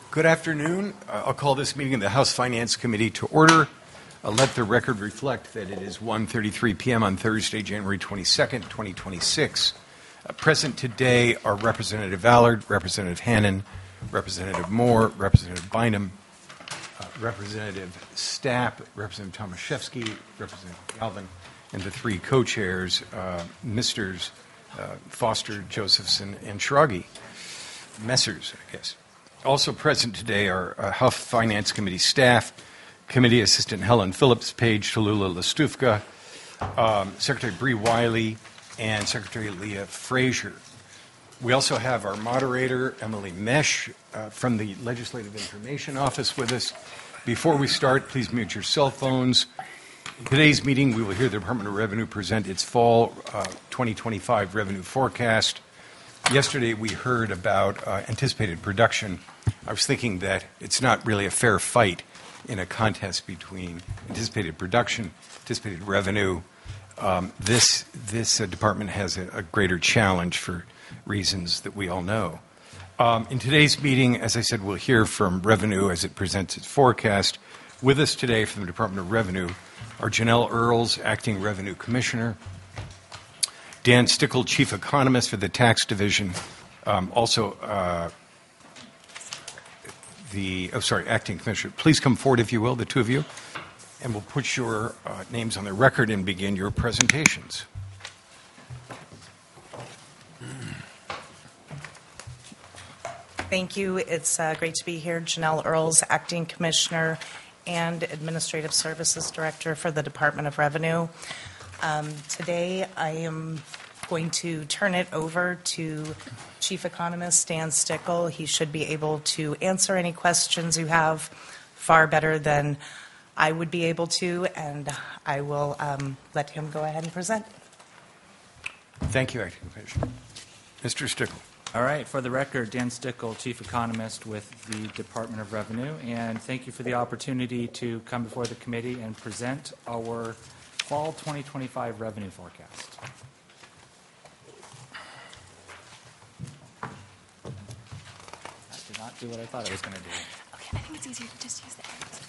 Good afternoon. I'll call this meeting of the House Finance Committee to order. Let the record reflect that it is 1:33 p.m. on Thursday, January 22nd, 2026. Present today are Representative Allard, Representative Hannan, Representative Moore, Representative Bynum, Representative Stapp, Representative Tomaszewski, Representative Galvin, and the three co-chairs, Misters Foster, Josephson, and Schrage. Messers, I guess. Also present today are House Finance Committee staff, Committee Assistant Helen Phillips, Paige Tallulah Lastufka, Secretary Bree Wiley, and Secretary Leah Frazier. We also have our moderator, Emily Mesh, from the Legislative Information Office with us. Before we start, please mute your cell phones. In today's meeting, we will hear the Department of Revenue present its fall 2025 revenue forecast. Yesterday, we heard about anticipated production. I was thinking that it's not really a fair fight in a contest between anticipated production, anticipated revenue. This department has a greater challenge for reasons that we all know. In today's meeting, as I said, we'll hear from Revenue as it presents its forecast. With us today from the Department of Revenue are Janelle Earls, Acting Revenue Commissioner, Dan Stickle, Chief Economist for the Tax Division, Acting Commissioner. Please come forward, if you will, the two of you, and we'll put your names on the record and begin your presentations. Thank you. It's great to be here. Janelle Earls, Acting Commissioner and Administrative Services Director for the Department of Revenue. Today, I am going to turn it over to Chief Economist Dan Stickle. He should be able to answer any questions you have far better than I would be able to, and I will let him go ahead and present. Thank you, Acting Commissioner. Mr. Stickle. All right. For the record, Dan Stickle, Chief Economist with the Department of Revenue, and thank you for the opportunity to come before the committee and present our fall 2025 revenue forecast. That did not do what I thought it was going to do. Okay, I think it's easier to just use the arrows.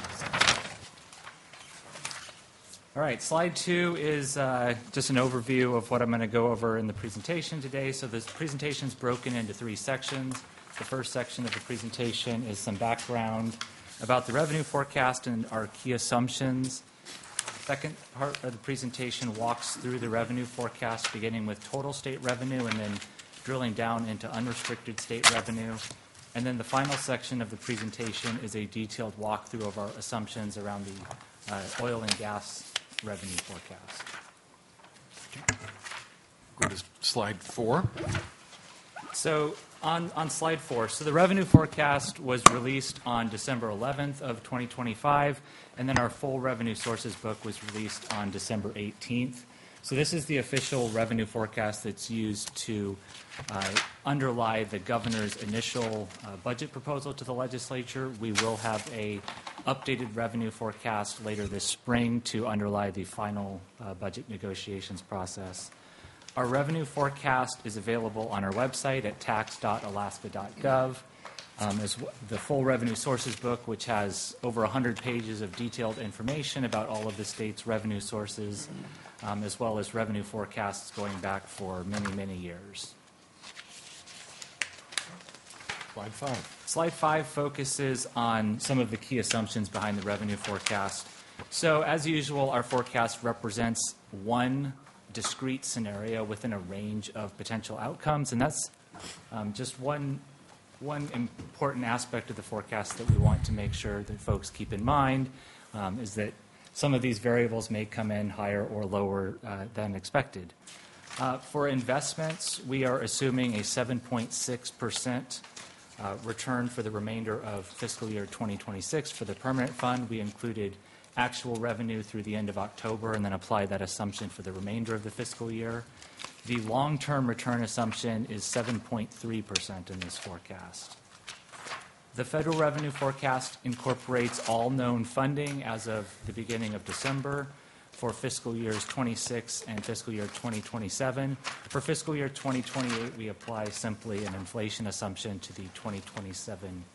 All right, slide 2 is just an overview of what I'm going to go over in the presentation today. So this presentation is broken into 3 sections. The first section of the presentation is some background about the revenue forecast and our key assumptions. The second part of the presentation walks through the revenue forecast, beginning with total state revenue and then drilling down into unrestricted state revenue. And then the final section of the presentation is a detailed walkthrough of our assumptions around the oil and gas revenue forecast. Go to slide 4. So on slide 4, so the revenue forecast was released on December 11th of 2025, and then our full revenue sources book was released on December 18th. So this is the official revenue forecast that's used to underlie the governor's initial budget proposal to the legislature. We will have a updated revenue forecast later this spring to underlie the final budget negotiations process. Our revenue forecast is available on our website at tax.alaska.gov. As the full revenue sources book, which has over 100 pages of detailed information about all of the state's revenue sources, as well as revenue forecasts going back for many, many years. Slide 5. Slide 5 focuses on some of the key assumptions behind the revenue forecast. So, as usual, our forecast represents one discrete scenario within a range of potential outcomes, and that's just one important aspect of the forecast that we want to make sure that folks keep in mind is that some of these variables may come in higher or lower than expected. For investments, we are assuming a 7.6% return for the remainder of fiscal year 2026. For the permanent fund, we included actual revenue through the end of October and then applied that assumption for the remainder of the fiscal year. The long-term return assumption is 7.3% in this forecast. The federal revenue forecast incorporates all known funding as of the beginning of December for fiscal years 26 and fiscal year 2027. For fiscal year 2028, we apply simply an inflation assumption to the 2027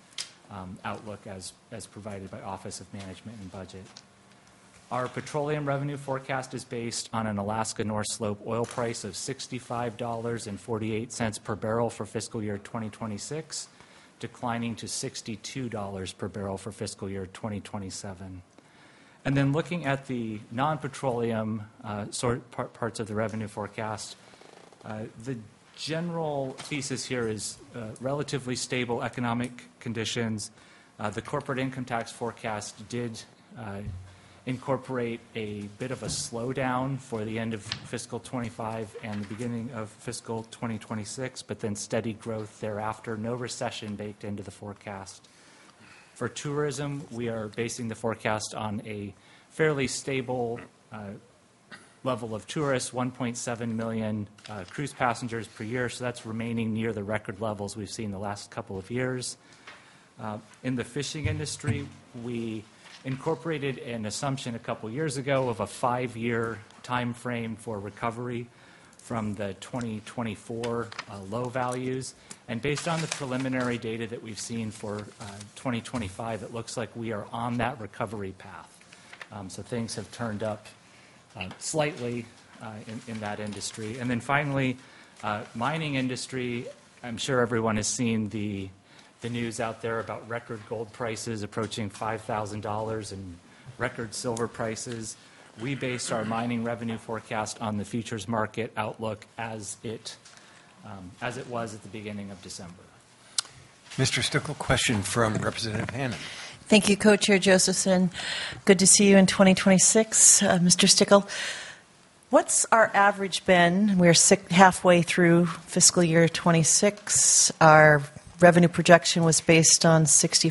outlook as provided by Office of Management and Budget. Our petroleum revenue forecast is based on an Alaska North Slope oil price of $65.48 per barrel for fiscal year 2026, declining to $62 per barrel for fiscal year 2027. And then looking at the non-petroleum parts of the revenue forecast, the general thesis here is relatively stable economic conditions. The corporate income tax forecast did incorporate a bit of a slowdown for the end of fiscal 25 and the beginning of fiscal 2026, but then steady growth thereafter. No recession baked into the forecast. For tourism, we are basing the forecast on a fairly stable level of tourists, 1.7 million cruise passengers per year, so that's remaining near the record levels we've seen the last couple of years. In the fishing industry, we incorporated an assumption a couple years ago of a 5-year time frame for recovery from the 2024 low values. And based on the preliminary data that we've seen for 2025, it looks like we are on that recovery path. So things have turned up slightly in that industry. And then finally, mining industry, I'm sure everyone has seen the news out there about record gold prices approaching $5,000 and record silver prices. We based our mining revenue forecast on the futures market outlook as it was at the beginning of December. Mr. Stickle, question from Representative Hannan. Thank you, Co-Chair Josephson. Good to see you in 2026. Mr. Stickle, what's our average been? We're halfway through fiscal year 26. Our revenue projection was based on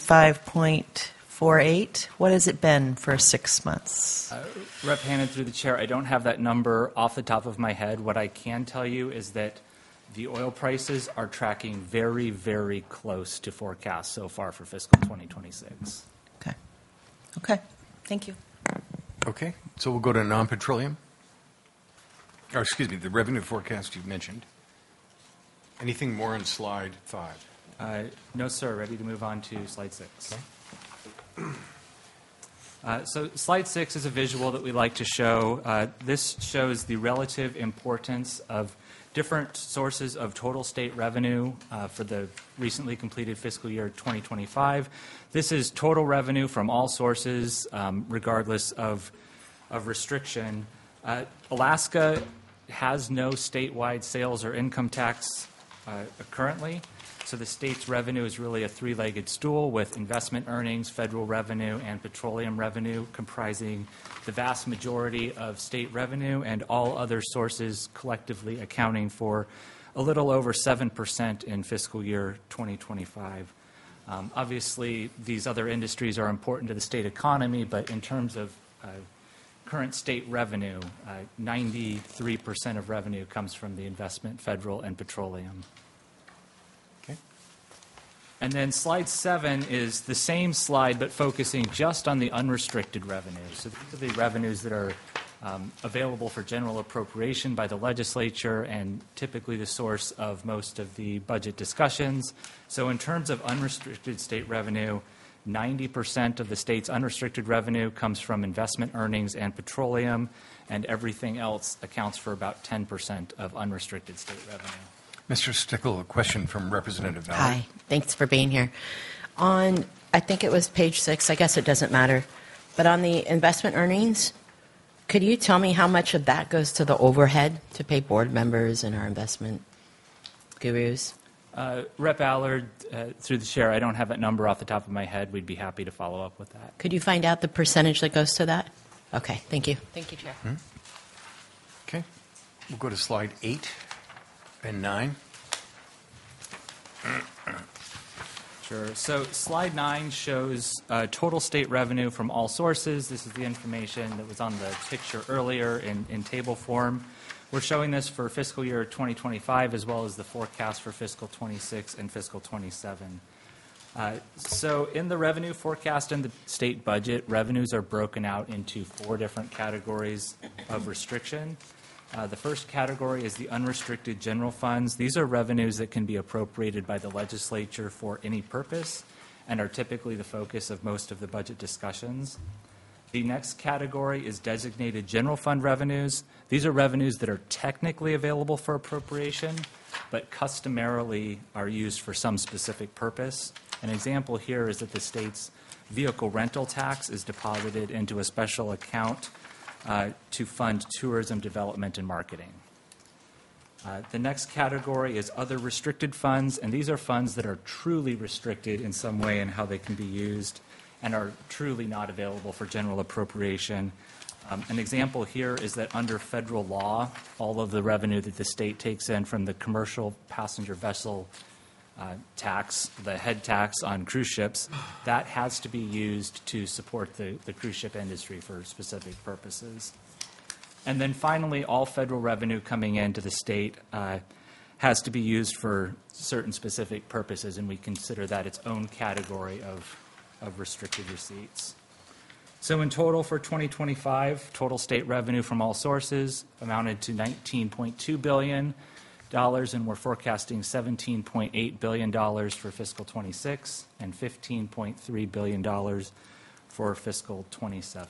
65.48. What has it been for 6 months? Rep. Hannan, through the chair, I don't have that number off the top of my head. What I can tell you is that the oil prices are tracking very, very close to forecast so far for fiscal 2026. Okay. Thank you. Okay, so we'll go to non-petroleum. Or excuse me, the revenue forecast you mentioned. Anything more on slide 5? No, sir. Ready to move on to slide 6. Okay. So slide 6 is a visual that we like to show. This shows the relative importance of different sources of total state revenue for the recently completed fiscal year 2025. This is total revenue from all sources, regardless of restriction. Alaska has no statewide sales or income tax currently. So the state's revenue is really a three-legged stool with investment earnings, federal revenue, and petroleum revenue comprising the vast majority of state revenue, and all other sources collectively accounting for a little over 7% in fiscal year 2025. Obviously, these other industries are important to the state economy, but in terms of current state revenue, 93% of revenue comes from the investment, federal, and petroleum. And then slide 7 is the same slide, but focusing just on the unrestricted revenues. So these are the revenues that are available for general appropriation by the legislature and typically the source of most of the budget discussions. So in terms of unrestricted state revenue, 90% of the state's unrestricted revenue comes from investment earnings and petroleum, and everything else accounts for about 10% of unrestricted state revenue. Mr. Stickle, a question from Representative Valley. Hi, thanks for being here. On, I think it was page 6, I guess it doesn't matter, but on the investment earnings, could you tell me how much of that goes to the overhead to pay board members and our investment gurus? Rep. Allard, through the chair, I don't have that number off the top of my head. We'd be happy to follow up with that. Could you find out the percentage that goes to that? Okay, thank you. Thank you, Chair. Okay, we'll go to slide 8 and 9. Sure. So slide 9 shows total state revenue from all sources. This is the information that was on the picture earlier in table form. We're showing this for fiscal year 2025 as well as the forecast for fiscal 26 and fiscal 27. So in the revenue forecast and the state budget, revenues are broken out into 4 different categories of restriction. The first category is the unrestricted general funds. These are revenues that can be appropriated by the legislature for any purpose. and are typically the focus of most of the budget discussions. The next category is designated general fund revenues. These are revenues that are technically available for appropriation, but customarily are used for some specific purpose. An example here is that the state's vehicle rental tax is deposited into a special account to fund tourism development and marketing. The next category is other restricted funds, and these are funds that are truly restricted in some way in how they can be used and are truly not available for general appropriation. An example here is that under federal law, all of the revenue that the state takes in from the commercial passenger vessel tax, the head tax on cruise ships, that has to be used to support the cruise ship industry for specific purposes. And then finally, all federal revenue coming into the state has to be used for certain specific purposes, and we consider that its own category of restricted receipts. So in total for 2025, total state revenue from all sources amounted to $19.2 billion, and we're forecasting $17.8 billion for fiscal 26 and $15.3 billion for fiscal 27.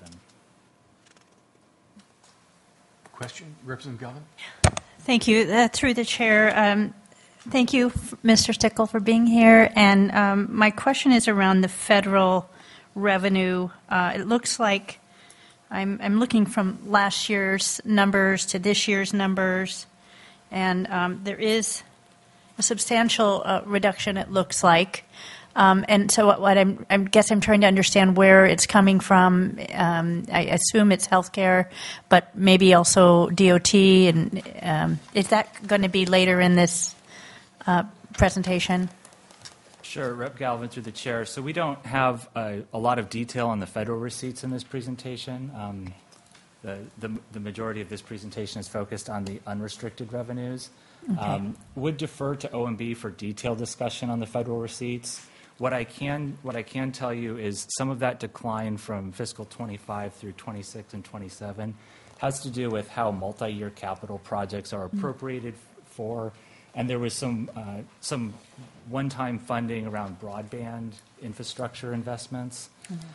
Question, Representative Galvin? Thank you. Through the chair, thank you, Mr. Stickle, for being here. And my question is around the federal revenue. It looks like I'm looking from last year's numbers to this year's numbers, and there is a substantial reduction, it looks like. And so what I guess I'm trying to understand where it's coming from. I assume it's healthcare, but maybe also DOT. And is that going to be later in this presentation? Sure, Rep. Galvin through the chair. So we don't have a lot of detail on the federal receipts in this presentation. The majority of this presentation is focused on the unrestricted revenues. Okay. Would defer to OMB for detailed discussion on the federal receipts. What I can tell you is some of that decline from fiscal 25 through 26 and 27 has to do with how multi-year capital projects are appropriated for, and there was some one-time funding around broadband infrastructure investments.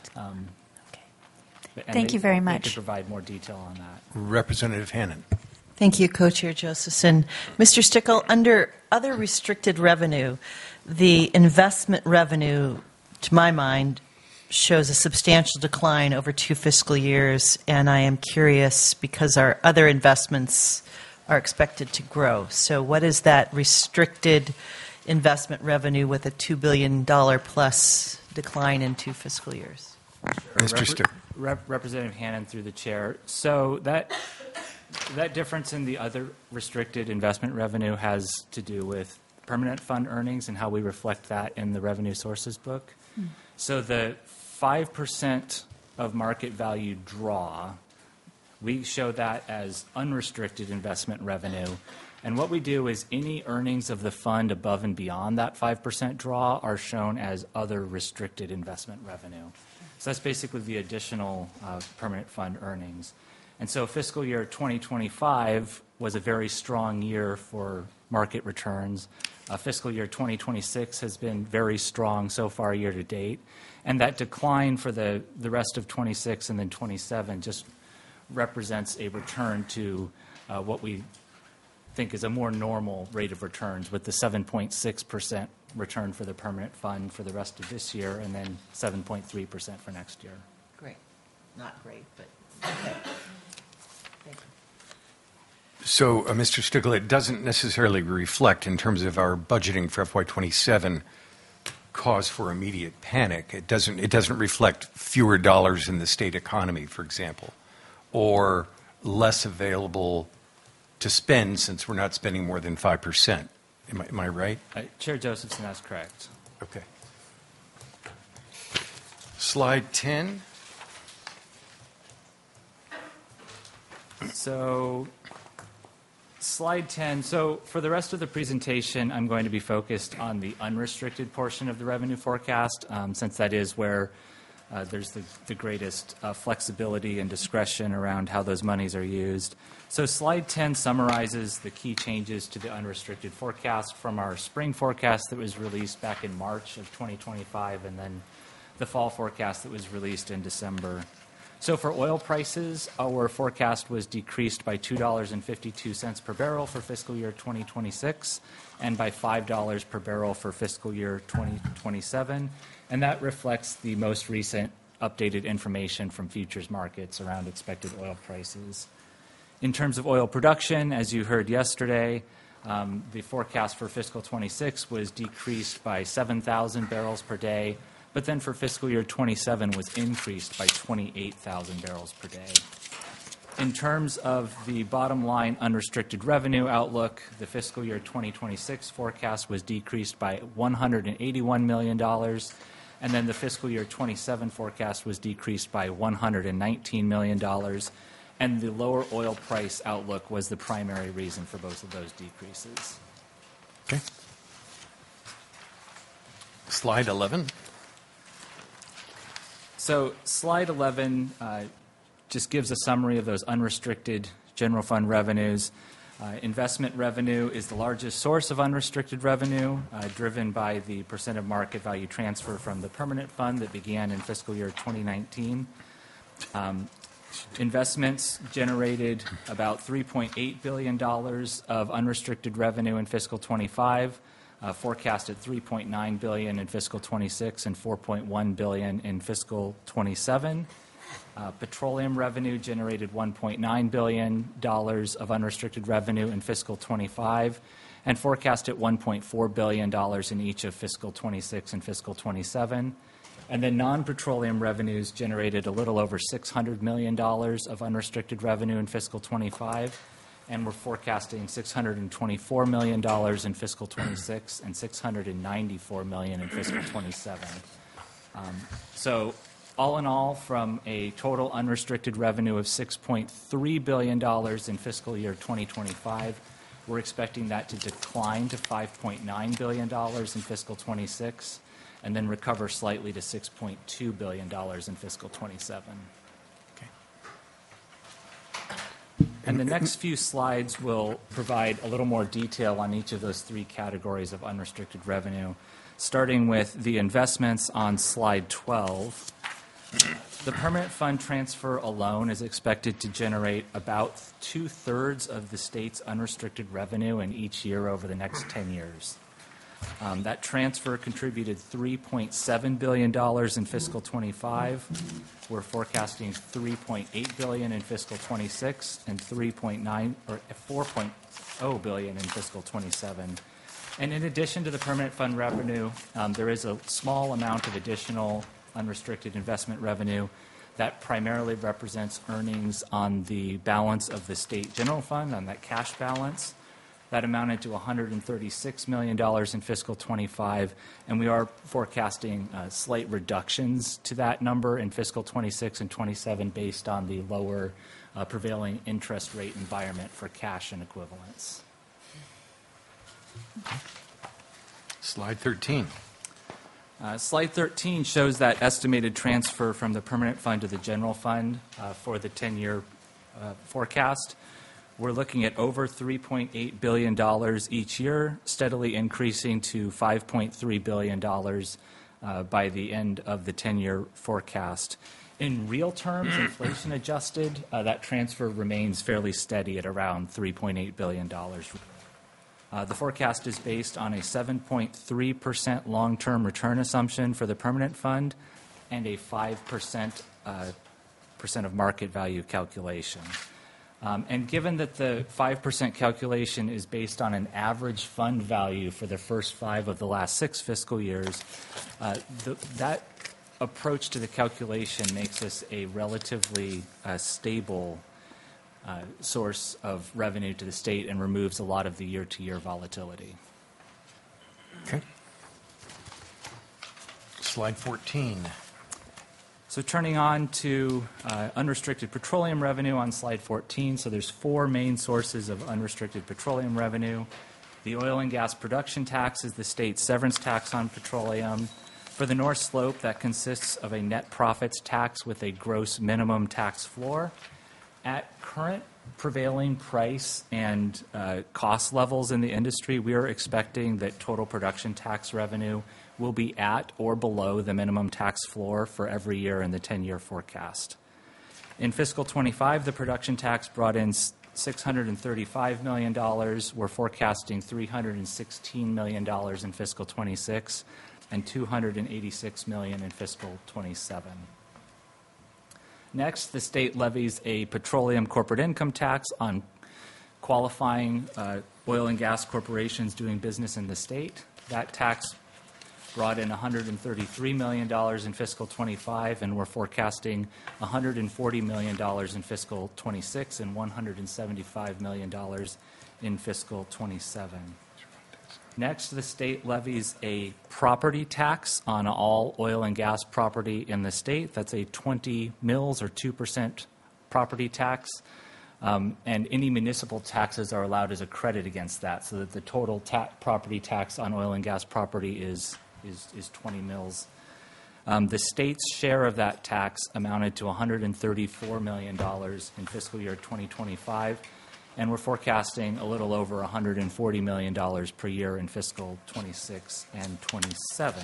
Thank you very They much. could provide more detail on that. Representative Hannan. Thank you, Co-Chair Josephson. Mr. Stickle, under other restricted revenue, the investment revenue, to my mind, shows a substantial decline over 2 fiscal years, and I am curious because our other investments are expected to grow. So what is that restricted investment revenue with a $2 billion plus decline in 2 fiscal years? Mr. Stickle. Representative Hannan through the chair. So that difference in the other restricted investment revenue has to do with permanent fund earnings and how we reflect that in the revenue sources book. So the 5% of market value draw, we show that as unrestricted investment revenue. And what we do is any earnings of the fund above and beyond that 5% draw are shown as other restricted investment revenue. So that's basically the additional permanent fund earnings. And so fiscal year 2025 was a very strong year for market returns. Fiscal year 2026 has been very strong so far year to date. And that decline for the rest of 26 and then 27 just represents a return to what we think is a more normal rate of returns, with the 7.6% return for the permanent fund for the rest of this year and then 7.3% for next year. Great. Not great, but okay. So, Mr. Stickle, it doesn't necessarily reflect in terms of our budgeting for FY27 cause for immediate panic. It doesn't reflect fewer dollars in the state economy, for example, or less available to spend since we're not spending more than 5%. Am I right? Chair Josephson, that's correct. Okay. Slide 10. So slide 10. So for the rest of the presentation, I'm going to be focused on the unrestricted portion of the revenue forecast, since that is where there's the greatest flexibility and discretion around how those monies are used. So slide 10 summarizes the key changes to the unrestricted forecast from our spring forecast that was released back in March of 2025, and then the fall forecast that was released in December. So for oil prices, our forecast was decreased by $2.52 per barrel for fiscal year 2026 and by $5 per barrel for fiscal year 2027. And that reflects the most recent updated information from futures markets around expected oil prices. In terms of oil production, as you heard yesterday, the forecast for fiscal 26 was decreased by 7,000 barrels per day, but then for fiscal year 27 was increased by 28,000 barrels per day. In terms of the bottom line unrestricted revenue outlook, the fiscal year 2026 forecast was decreased by $181 million, and then the fiscal year 27 forecast was decreased by $119 million. And the lower oil price outlook was the primary reason for both of those decreases. Okay. Slide 11. So slide 11 just gives a summary of those unrestricted general fund revenues. Investment revenue is the largest source of unrestricted revenue, driven by the percent of market value transfer from the permanent fund that began in fiscal year 2019. Investments generated about $3.8 billion of unrestricted revenue in fiscal 25, forecasted $3.9 billion in fiscal 26 and $4.1 billion in fiscal 27. Petroleum revenue generated $1.9 billion of unrestricted revenue in fiscal 25 and forecasted $1.4 billion in each of fiscal 26 and fiscal 27. And then non-petroleum revenues generated a little over $600 million of unrestricted revenue in fiscal 25, and we're forecasting $624 million in fiscal 26 and $694 million in fiscal 27. So all in all, from a total unrestricted revenue of $6.3 billion in fiscal year 2025, we're expecting that to decline to $5.9 billion in fiscal 26, and then recover slightly to $6.2 billion in fiscal 27. Okay. And the next few slides will provide a little more detail on each of those three categories of unrestricted revenue, starting with the investments on slide 12. The permanent fund transfer alone is expected to generate about 2/3 of the state's unrestricted revenue in each year over the next 10 years. That transfer contributed $3.7 billion in fiscal 25. We're forecasting $3.8 billion in fiscal 26 and $4.0 billion in fiscal 27. And in addition to the permanent fund revenue, there is a small amount of additional unrestricted investment revenue that primarily represents earnings on the balance of the state general fund, on that cash balance. That amounted to $136 million in fiscal 25, and we are forecasting slight reductions to that number in fiscal 26 and 27 based on the lower prevailing interest rate environment for cash and equivalents. Slide 13. Slide 13 shows that estimated transfer from the permanent fund to the general fund for the 10-year forecast. We're looking at over $3.8 billion each year, steadily increasing to $5.3 billion by the end of the 10-year forecast. In real terms, inflation adjusted, that transfer remains fairly steady at around $3.8 billion. The forecast is based on a 7.3% long-term return assumption for the permanent fund and a 5% percent of market value calculation. And given that the 5% calculation is based on an average fund value for the first 5 of the last 6 fiscal years, that approach to the calculation makes us a relatively stable source of revenue to the state and removes a lot of the year-to-year volatility. Okay. Slide 14. So turning on to unrestricted petroleum revenue on slide 14. So there's 4 main sources of unrestricted petroleum revenue. The oil and gas production tax is the state's severance tax on petroleum. For the North Slope, that consists of a net profits tax with a gross minimum tax floor. At current prevailing price and cost levels in the industry, we are expecting that total production tax revenue will be at or below the minimum tax floor for every year in the 10-year forecast. In fiscal 25, the production tax brought in $635 million. We're forecasting $316 million in fiscal 26 and $286 million in fiscal 27. Next, the state levies a petroleum corporate income tax on qualifying oil and gas corporations doing business in the state. That tax brought in $133 million in fiscal 25, and we're forecasting $140 million in fiscal 26 and $175 million in fiscal 27. Next, the state levies a property tax on all oil and gas property in the state. That's a 20 mils or 2% property tax. And any municipal taxes are allowed as a credit against that, so that the total property tax on oil and gas property is 20 mils. The state's share of that tax amounted to $134 million in fiscal year 2025, and we're forecasting a little over $140 million per year in fiscal 26 and 27.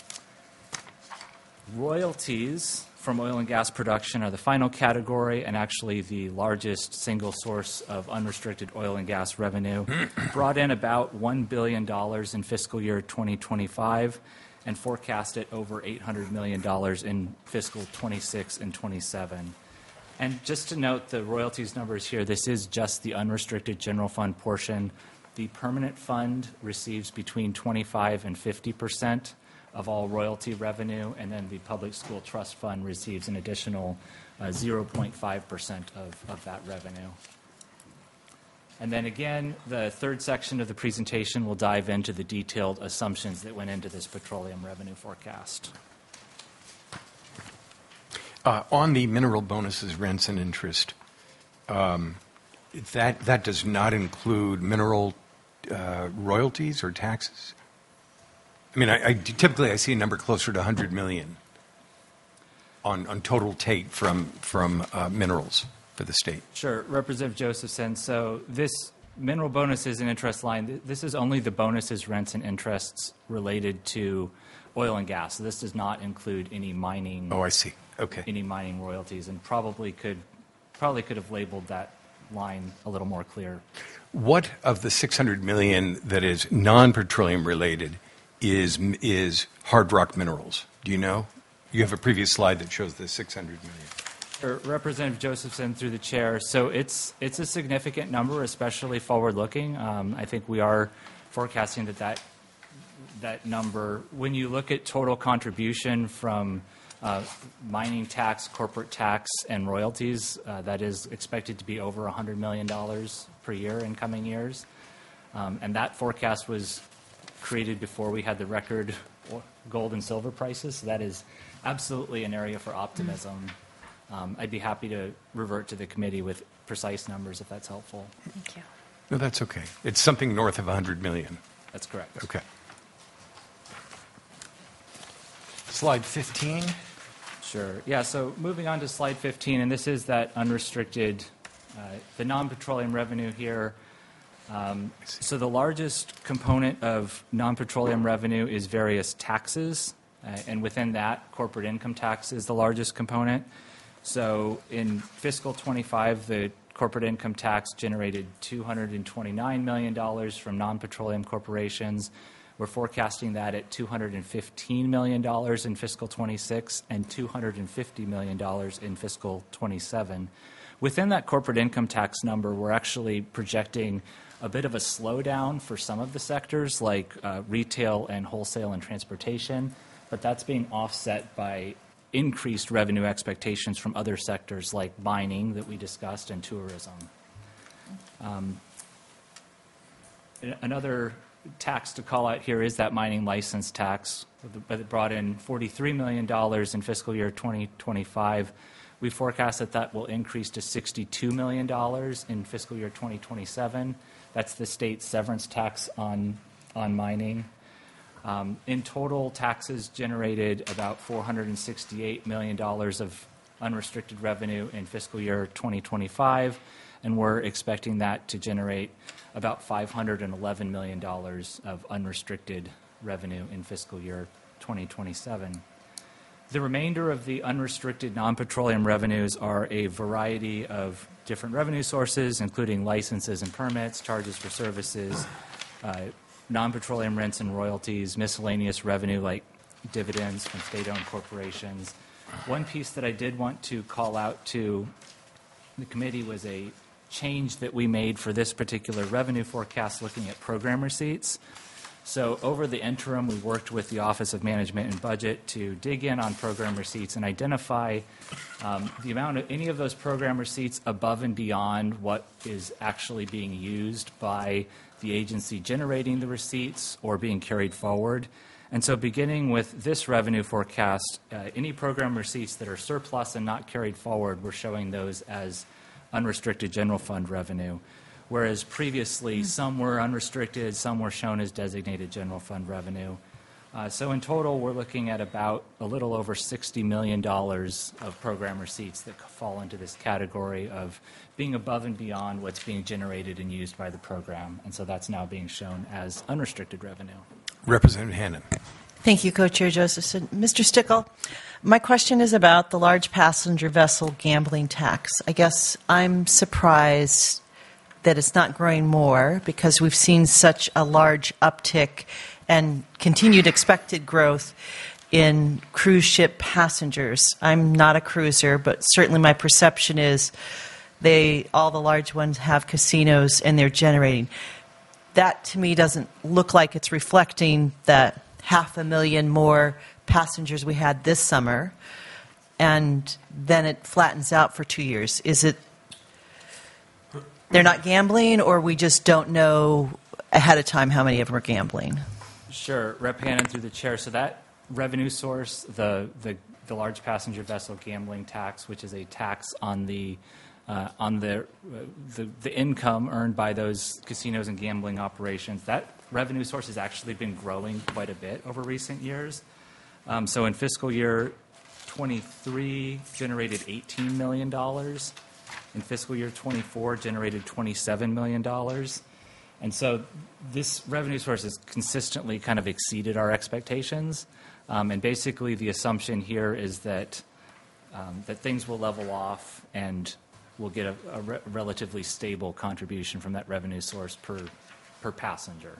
Royalties from oil and gas production are the final category and actually the largest single source of unrestricted oil and gas revenue. Brought in about $1 billion in fiscal year 2025 and forecast at over $800 million in fiscal 26 and 27. And just to note the royalties numbers here, this is just the unrestricted general fund portion. The permanent fund receives between 25 and 50% of all royalty revenue, and then the public school trust fund receives an additional 0.5% of that revenue. And then again, the third section of the presentation will dive into the detailed assumptions that went into this petroleum revenue forecast. On the mineral bonuses, rents, and interest, that does not include mineral royalties or taxes? I mean, I typically see a number closer to 100 million on total take from minerals for the state. Sure, Representative Josephson. So this mineral bonuses and interest line, this is only the bonuses, rents, and interests related to oil and gas. So this does not include any mining. Oh, I see. Okay. Any mining royalties, and probably could have labeled that line a little more clear. What of the 600 million that is non-petroleum related is hard rock minerals? Do you know? You have a previous slide that shows the 600 million. Representative Josephson, through the chair. So it's a significant number, especially forward-looking. I think we are forecasting that number. When you look at total contribution from mining tax, corporate tax, and royalties, that is expected to be over $100 million per year in coming years. And that forecast was created before we had the record gold and silver prices. So that is absolutely an area for optimism. I'd be happy to revert to the committee with precise numbers if that's helpful. Thank you. No, that's okay. It's something north of 100 million. That's correct. Okay. Slide 15. Sure. Yeah, so moving on to slide 15, and this is that unrestricted, the non-petroleum revenue here. So the largest component of non-petroleum revenue is various taxes, and within that, corporate income tax is the largest component. So in fiscal 25, the corporate income tax generated $229 million from non-petroleum corporations. We're forecasting that at $215 million in fiscal 26 and $250 million in fiscal 27. Within that corporate income tax number, we're actually projecting a bit of a slowdown for some of the sectors like retail and wholesale and transportation, but that's being offset by increased revenue expectations from other sectors like mining that we discussed and tourism. Another tax to call out here is that mining license tax that brought in $43 million in fiscal year 2025. We forecast that will increase to $62 million in fiscal year 2027. That's the state severance tax on mining. In total, taxes generated about $468 million of unrestricted revenue in fiscal year 2025, and we're expecting that to generate about $511 million of unrestricted revenue in fiscal year 2027. The remainder of the unrestricted non-petroleum revenues are a variety of different revenue sources, including licenses and permits, charges for services, non-petroleum rents and royalties, miscellaneous revenue like dividends from state-owned corporations. One piece that I did want to call out to the committee was a change that we made for this particular revenue forecast looking at program receipts. So over the interim, we worked with the Office of Management and Budget to dig in on program receipts and identify the amount of any of those program receipts above and beyond what is actually being used by the agency generating the receipts or being carried forward. And so beginning with this revenue forecast, any program receipts that are surplus and not carried forward, we're showing those as unrestricted general fund revenue. Whereas previously, some were unrestricted, some were shown as designated general fund revenue. So in total, we're looking at about a little over $60 million of program receipts that fall into this category of being above and beyond what's being generated and used by the program. And so that's now being shown as unrestricted revenue. Representative Hannan. Thank you, Co-Chair Josephson. Mr. Stickle, my question is about the large passenger vessel gambling tax. I guess I'm surprised that it's not growing more because we've seen such a large uptick and continued expected growth in cruise ship passengers. I'm not a cruiser, but certainly my perception is all the large ones have casinos and they're generating. That to me doesn't look like it's reflecting that 500,000 more passengers we had this summer, and then it flattens out for 2 years. Is it they're not gambling, or we just don't know ahead of time how many of them are gambling? Sure, Rep. Hannan through the chair. So that revenue source, the large passenger vessel gambling tax, which is a tax on the income earned by those casinos and gambling operations, that revenue source has actually been growing quite a bit over recent years. So in fiscal year 23, generated $18 million. In fiscal year 24, generated $27 million. And so this revenue source has consistently kind of exceeded our expectations. And basically the assumption here is that things will level off and we'll get a relatively stable contribution from that revenue source per passenger.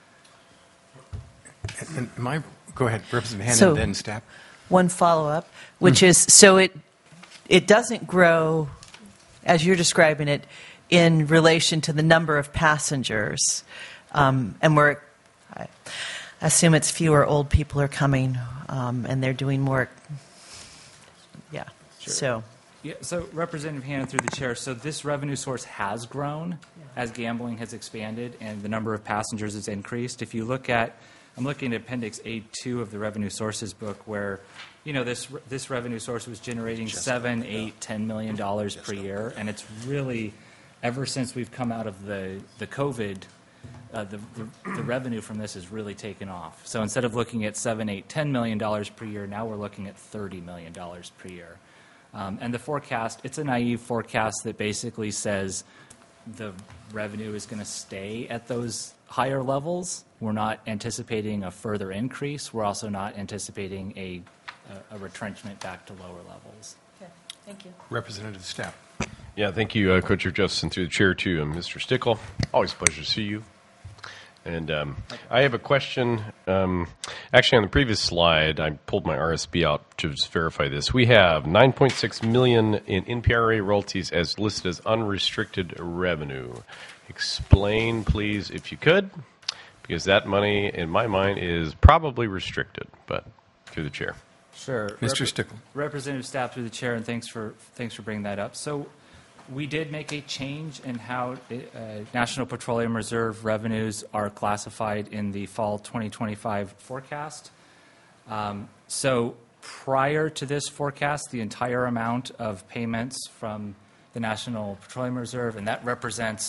And go ahead, Representative Hannan, So- then Stapp. One follow-up, which is, so it doesn't grow, as you're describing it, in relation to the number of passengers. And I assume it's fewer old people are coming, and they're doing more. Yeah. Sure. So. Yeah, so Representative Hannan through the chair. So this revenue source has grown as gambling has expanded and the number of passengers has increased. If you look at, I'm looking at Appendix A2 of the revenue sources book, where this revenue source was generating $7, $8, $10 million per year, and it's really ever since we've come out of the COVID. The revenue from this has really taken off. So instead of looking at $7, $8, $10 million per year, now we're looking at $30 million per year. And the forecast, it's a naive forecast that basically says the revenue is going to stay at those higher levels. We're not anticipating a further increase. We're also not anticipating a retrenchment back to lower levels. Okay. Thank you. Representative Stapp. Yeah, thank you, Co-Chair Jefferson, through the chair to Mr. Stickle. Always a pleasure to see you. And I have a question. Actually, on the previous slide, I pulled my RSB out to just verify this. We have $9.6 million in NPRA royalties as listed as unrestricted revenue. Explain, please, if you could, because that money, in my mind, is probably restricted, but through the chair. Sure. Mr. Stickle. Representative Stapp through the chair, and thanks for bringing that up. So we did make a change in how National Petroleum Reserve revenues are classified in the fall 2025 forecast. So prior to this forecast, the entire amount of payments from the National Petroleum Reserve, and that represents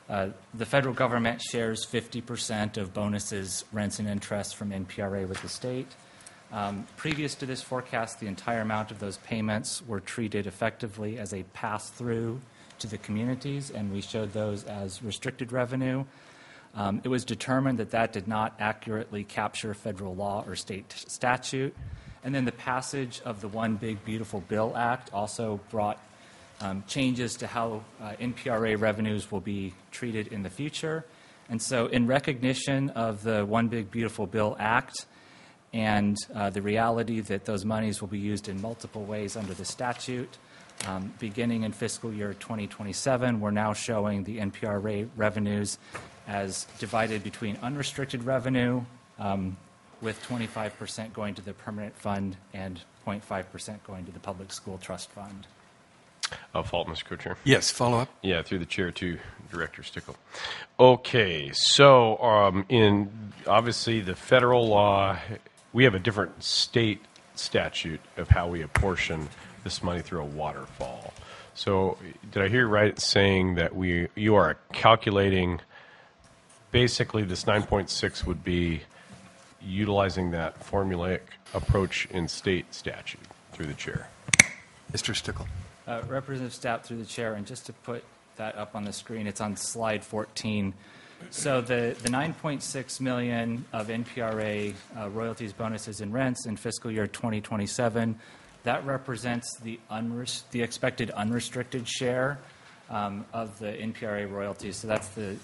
The federal government shares 50% of bonuses, rents, and interest from NPRA with the state. Previous to this forecast, the entire amount of those payments were treated effectively as a pass-through to the communities, and we showed those as restricted revenue. It was determined that that did not accurately capture federal law or state statute. And then the passage of the One Big Beautiful Bill Act also brought changes to how NPRA revenues will be treated in the future. And so in recognition of the One Big Beautiful Bill Act and the reality that those monies will be used in multiple ways under the statute, beginning in fiscal year 2027, we're now showing the NPRA revenues as divided between unrestricted revenue, with 25% going to the permanent fund and 0.5% going to the public school trust fund. I'll fault, Mr. Co-Chair. Yes, follow up. Yeah, through the chair to Director Stickle. Okay, so in obviously the federal law, we have a different state statute of how we apportion this money through a waterfall. So did I hear you right saying that you are calculating basically this 9.6 would be utilizing that formulaic approach in state statute through the chair? Mr. Stickle. Representative Stapp through the chair, and just to put that up on the screen, it's on slide 14. So the 9.6 million of NPRA royalties, bonuses, and rents in fiscal year 2027, that represents the expected unrestricted share of the NPRA royalties. So that's the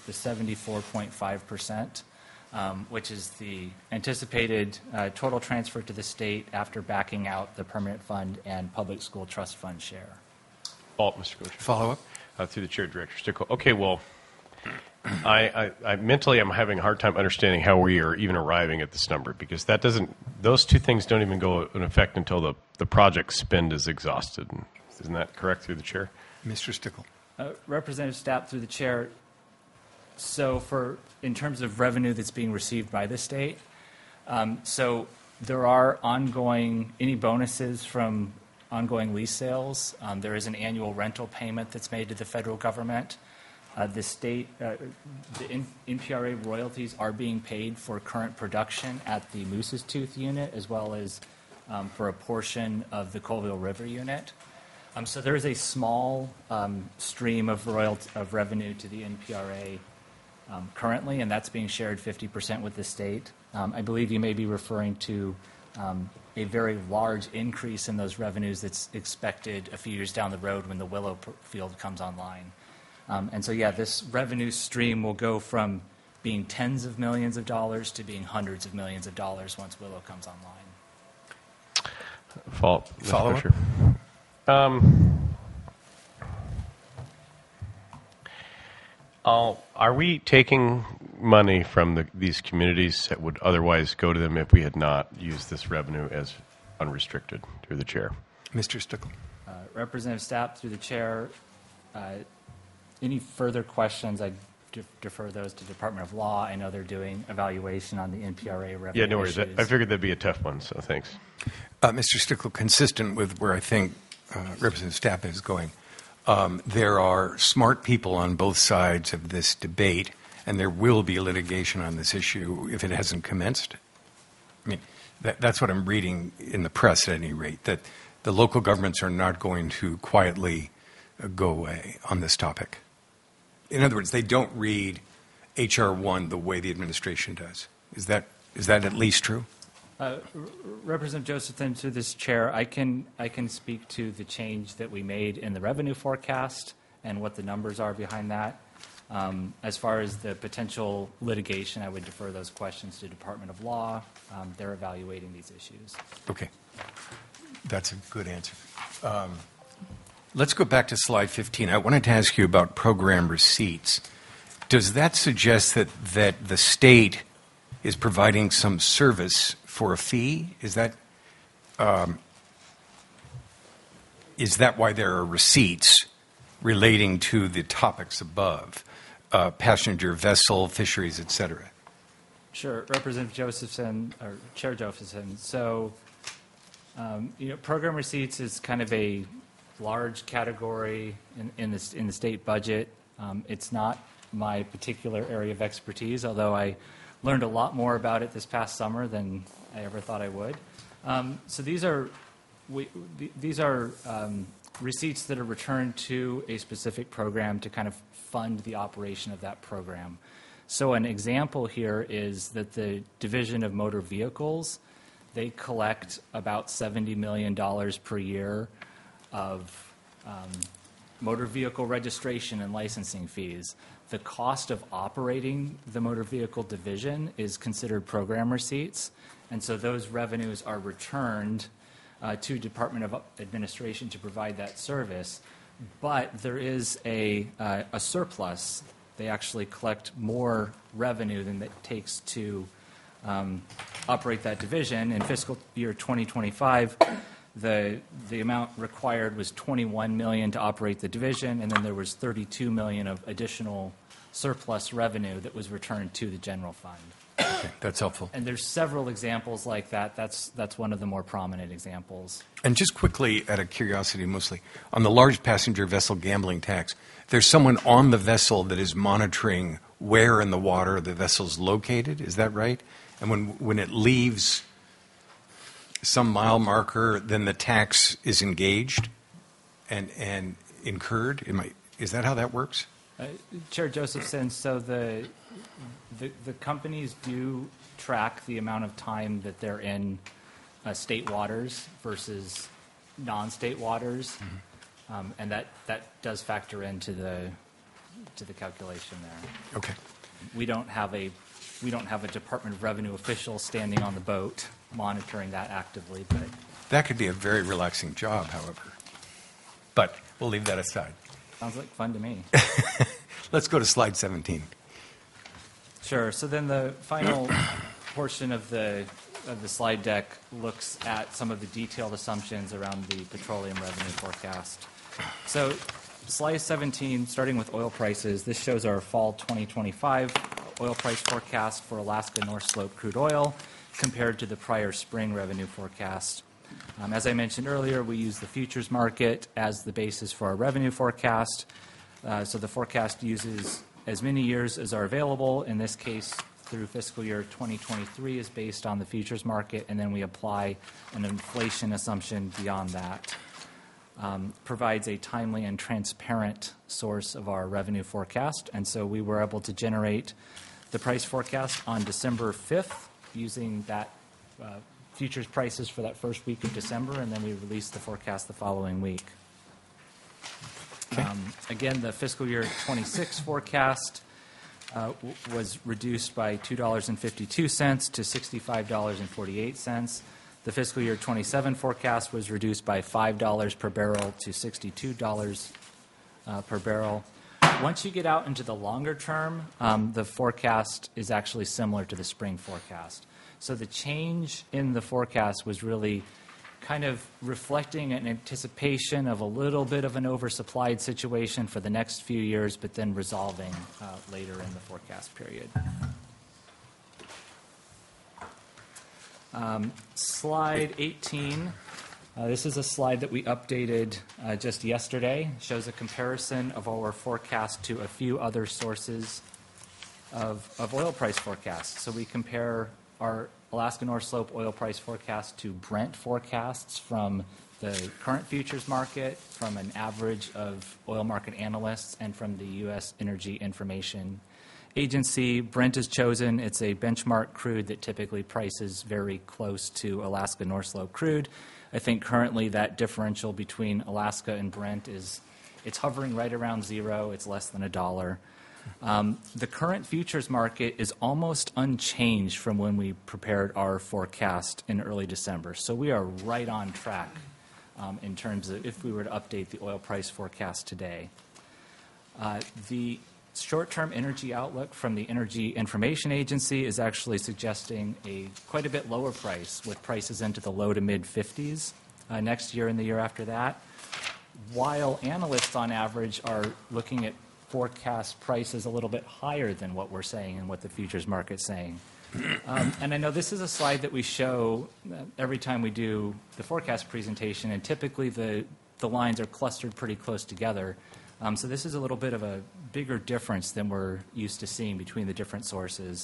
74.5%, which is the anticipated total transfer to the state after backing out the permanent fund and public school trust fund share. Fault, Mr. Co-Chair. Follow up. Through the chair, Director Stickle. Okay, well, I mentally I'm having a hard time understanding how we are even arriving at this number, because that doesn't; those two things don't even go in effect until the project spend is exhausted. Isn't that correct? Through the chair, Mr. Stickle. Representative Stapp through the chair. So in terms of revenue that's being received by the state, so there are any bonuses from ongoing lease sales. There is an annual rental payment that's made to the federal government. The NPRA royalties are being paid for current production at the Moose's Tooth unit, as well as for a portion of the Colville River unit. So there is a small stream of revenue to the NPRA currently, and that's being shared 50% with the state. I believe you may be referring to a very large increase in those revenues that's expected a few years down the road when the Willow field comes online. And so, yeah, this revenue stream will go from being tens of millions of dollars to being hundreds of millions of dollars once Willow comes online. fault. Follow up? Are we taking money from these communities that would otherwise go to them if we had not used this revenue as unrestricted? Through the chair. Mr. Stickle. Representative Stapp through the chair. Any further questions? I defer those to Department of Law. I know they're doing evaluation on the NPRA revenue. Yeah, no worries. issues. I figured that'd be a tough one, so thanks. Mr. Stickle, consistent with where I think Representative Stapp is going, there are smart people on both sides of this debate, and there will be litigation on this issue if it hasn't commenced. I mean, that's what I'm reading in the press at any rate, that the local governments are not going to quietly go away on this topic. In other words, they don't read H.R. 1 the way the administration does. Is that at least true? Representative Josephson, through this chair, I can speak to the change that we made in the revenue forecast and what the numbers are behind that. As far as the potential litigation, I would defer those questions to Department of Law. They're evaluating these issues. Okay. That's a good answer. Let's go back to slide 15. I wanted to ask you about program receipts. Does that suggest that the state is providing some service for a fee? Is that why there are receipts relating to the topics above, passenger vessel, fisheries, et cetera? Sure, Representative Josephson, or Chair Josephson. So, program receipts is kind of a large category in the state budget. It's not my particular area of expertise, although I learned a lot more about it this past summer than I ever thought I would. So these are receipts that are returned to a specific program to kind of fund the operation of that program. So an example here is that the Division of Motor Vehicles, they collect about $70 million per year of motor vehicle registration and licensing fees. The cost of operating the motor vehicle division is considered program receipts, and so those revenues are returned to Department of Administration to provide that service. But there is a surplus. They actually collect more revenue than it takes to operate that division. In fiscal year 2025, the amount required was $21 million to operate the division, and then there was $32 million of additional surplus revenue that was returned to the general fund. Okay, that's helpful. And there's several examples like that. That's one of the more prominent examples. And just quickly, out of curiosity mostly, on the large passenger vessel gambling tax, there's someone on the vessel that is monitoring where in the water the vessel's located. Is that right? And when it leaves some mile marker, then the tax is engaged and incurred? Is that how that works? Chair Josephson, so the companies do track the amount of time that they're in state waters versus non-state waters, and that does factor into the calculation there. Okay. We don't have a Department of Revenue official standing on the boat monitoring that actively, but That could be a very relaxing job, however. But we'll leave that aside. sounds like fun to me. Let's go to slide 17. Sure. So then the final portion of the slide deck looks at some of the detailed assumptions around the petroleum revenue forecast. So slide 17, starting with oil prices, this shows our fall 2025 oil price forecast for Alaska North Slope crude oil compared to the prior spring revenue forecast. As I mentioned earlier, we use the futures market as the basis for our revenue forecast. So the forecast uses as many years as are available. In this case, through fiscal year 2023 is based on the futures market, and then we apply an inflation assumption beyond that. Provides a timely and transparent source of our revenue forecast. And so we were able to generate the price forecast on December 5th using that futures prices for that first week of December, and then we released the forecast the following week. Again, the fiscal year 26 forecast was reduced by $2.52 to $65.48. The fiscal year 27 forecast was reduced by $5 per barrel to $62 per barrel. Once you get out into the longer term, the forecast is actually similar to the spring forecast. So the change in the forecast was really kind of reflecting an anticipation of a little bit of an oversupplied situation for the next few years, but then resolving later in the forecast period. Slide 18. This is a slide that we updated just yesterday. It shows a comparison of our forecast to a few other sources of oil price forecasts. So we compare our Alaska North Slope oil price forecast to Brent forecasts from the current futures market, from an average of oil market analysts, and from the U.S. Energy Information Agency. Brent is chosen. It's a benchmark crude that typically prices very close to Alaska North Slope crude. I think currently that differential between Alaska and Brent it's hovering right around zero. It's less than $1. The current futures market is almost unchanged from when we prepared our forecast in early December. So we are right on track in terms of if we were to update the oil price forecast today. The short-term energy outlook from the Energy Information Agency is actually suggesting quite a bit lower price, with prices into the low to mid-50s next year and the year after that, while analysts on average are looking at forecast prices a little bit higher than what we're saying and what the futures market's saying. And I know this is a slide that we show every time we do the forecast presentation, and typically the lines are clustered pretty close together. So this is a little bit of a bigger difference than we're used to seeing between the different sources.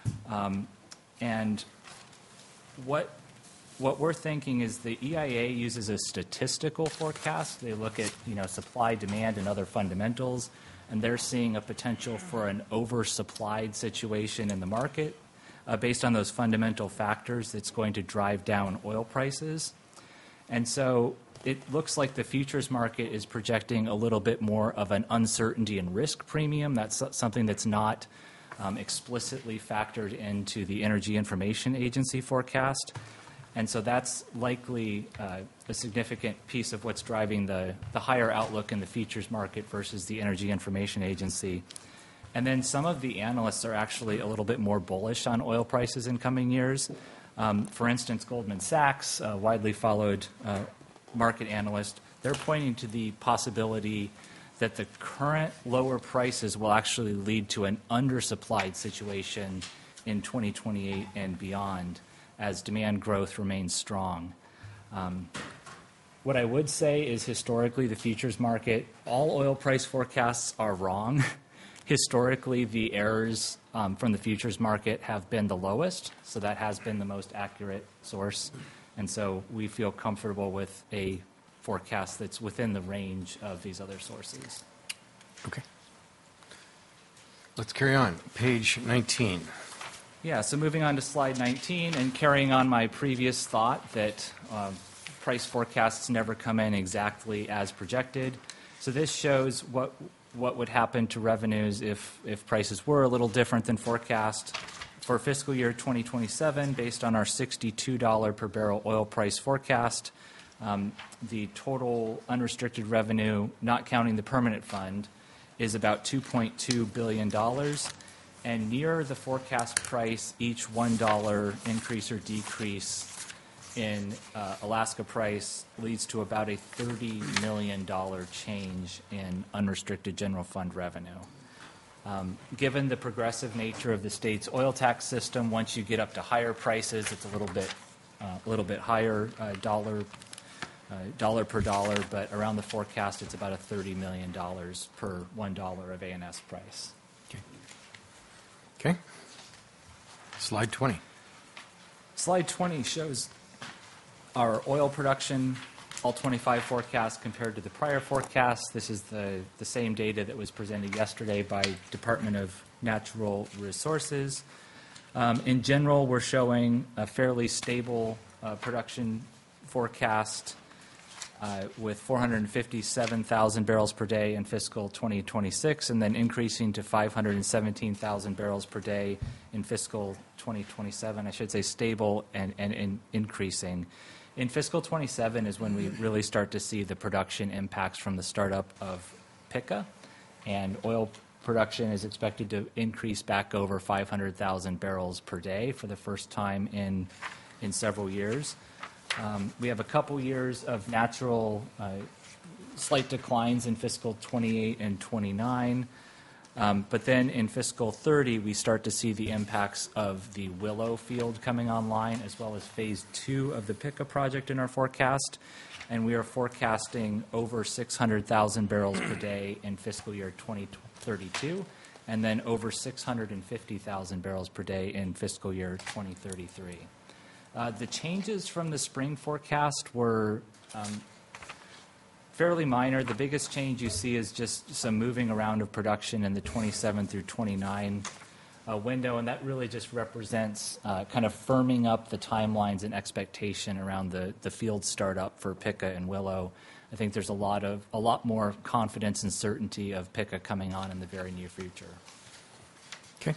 And what we're thinking is the EIA uses a statistical forecast. They look at supply, demand, and other fundamentals, and they're seeing a potential for an oversupplied situation in the market based on those fundamental factors that's going to drive down oil prices. And so it looks like the futures market is projecting a little bit more of an uncertainty and risk premium. That's something that's not explicitly factored into the Energy Information Agency forecast. And so that's likely a significant piece of what's driving the higher outlook in the futures market versus the Energy Information Agency. And then some of the analysts are actually a little bit more bullish on oil prices in coming years. For instance, Goldman Sachs, a widely followed market analyst, they're pointing to the possibility that the current lower prices will actually lead to an undersupplied situation in 2028 and beyond as demand growth remains strong. What I would say is historically the futures market, all oil price forecasts are wrong. Historically, the errors from the futures market have been the lowest, so that has been the most accurate source. And so we feel comfortable with a forecast that's within the range of these other sources. Okay. Let's carry on. Page 19. Yeah, so moving on to slide 19 and carrying on my previous thought that price forecasts never come in exactly as projected. So this shows what would happen to revenues if prices were a little different than forecast. For fiscal year 2027, based on our $62 per barrel oil price forecast, the total unrestricted revenue, not counting the permanent fund, is about $2.2 billion. And near the forecast price, each $1 increase or decrease in Alaska price leads to about a $30 million change in unrestricted general fund revenue. Given the progressive nature of the state's oil tax system, once you get up to higher prices, it's a little bit higher dollar per dollar, but around the forecast, it's about a $30 million per $1 of ANS price. Okay. Slide 20. Slide 20 shows our oil production, all 25 forecast compared to the prior forecast. This is the same data that was presented yesterday by Department of Natural Resources. In general, we're showing a fairly stable production forecast with 457,000 barrels per day in fiscal 2026, and then increasing to 517,000 barrels per day in fiscal 2027. I should say stable and increasing. In fiscal 27 is when we really start to see the production impacts from the startup of Pikka, and oil production is expected to increase back over 500,000 barrels per day for the first time in several years. We have a couple years of natural slight declines in fiscal 28 and 29. But then in fiscal 30, we start to see the impacts of the Willow field coming online, as well as phase 2 of the Pikka project in our forecast. And we are forecasting over 600,000 barrels per day in fiscal year 2032, and then over 650,000 barrels per day in fiscal year 2033. The changes from the spring forecast were fairly minor. The biggest change you see is just some moving around of production in the 27 through 29 window, and that really just represents kind of firming up the timelines and expectation around the field startup for Pikka and Willow. I think there's a lot more confidence and certainty of Pikka coming on in the very near future. Okay.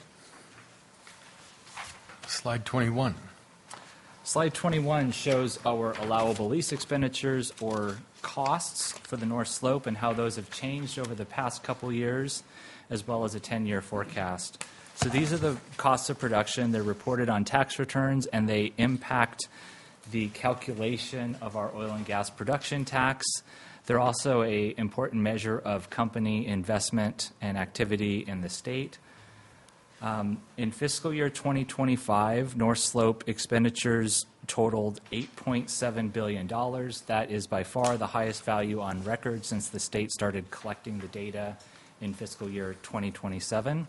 Slide 21. Slide 21 shows our allowable lease expenditures or costs for the North Slope and how those have changed over the past couple years, as well as a 10-year forecast. So these are the costs of production. They're reported on tax returns, and they impact the calculation of our oil and gas production tax. They're also an important measure of company investment and activity in the state. In fiscal year 2025, North Slope expenditures totaled $8.7 billion. That is by far the highest value on record since the state started collecting the data in fiscal year 2027.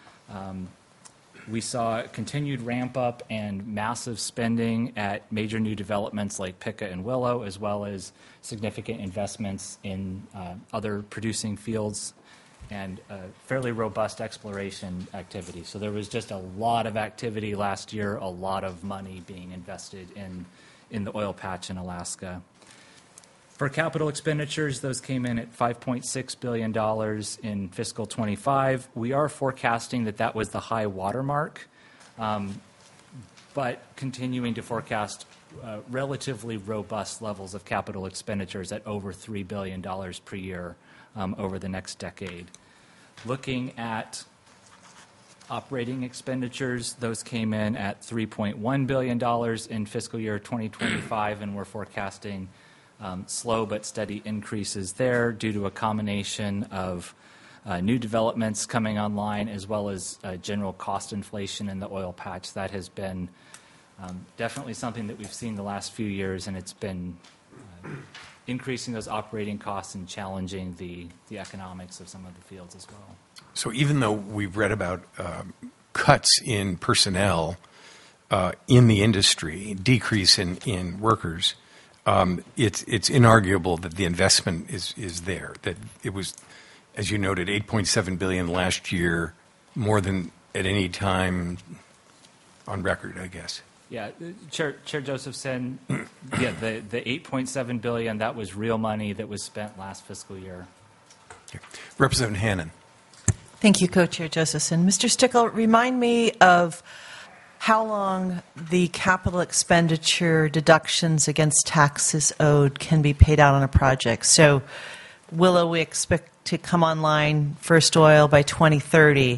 We saw a continued ramp up and massive spending at major new developments like Pica and Willow, as well as significant investments in other producing fields and fairly robust exploration activity. So there was just a lot of activity last year, a lot of money being invested in the oil patch in Alaska. For capital expenditures, those came in at $5.6 billion in fiscal 25. We are forecasting that was the high watermark, but continuing to forecast relatively robust levels of capital expenditures at over $3 billion per year over the next decade. Looking at operating expenditures, those came in at $3.1 billion in fiscal year 2025, and we're forecasting slow but steady increases there due to a combination of new developments coming online as well as general cost inflation in the oil patch. That has been definitely something that we've seen the last few years, and it's been increasing those operating costs and challenging the economics of some of the fields as well. So even though we've read about cuts in personnel in the industry, decrease in workers, it's inarguable that the investment is there. That it was, as you noted, $8.7 billion last year, more than at any time on record, I guess. Yeah, Chair Josephson, yeah, the $8.7 billion, that was real money that was spent last fiscal year. Okay. Representative Hannan. Thank you, Co-Chair Josephson. Mr. Stickle, remind me of how long the capital expenditure deductions against taxes owed can be paid out on a project. So Willow, we expect to come online first oil by 2030.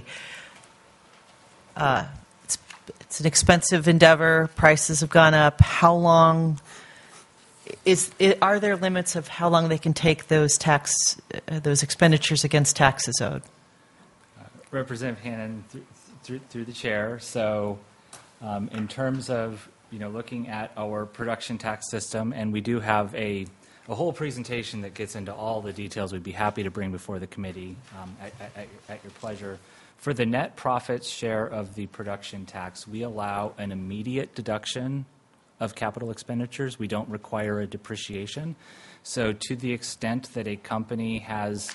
It's an expensive endeavor. Prices have gone up. How long are there limits of how long they can take those expenditures against taxes owed? Representative Hannan, through the chair. So, in terms of looking at our production tax system, and we do have a whole presentation that gets into all the details. We'd be happy to bring before the committee at your pleasure. For the net profits share of the production tax, we allow an immediate deduction of capital expenditures. We don't require a depreciation. So to the extent that a company has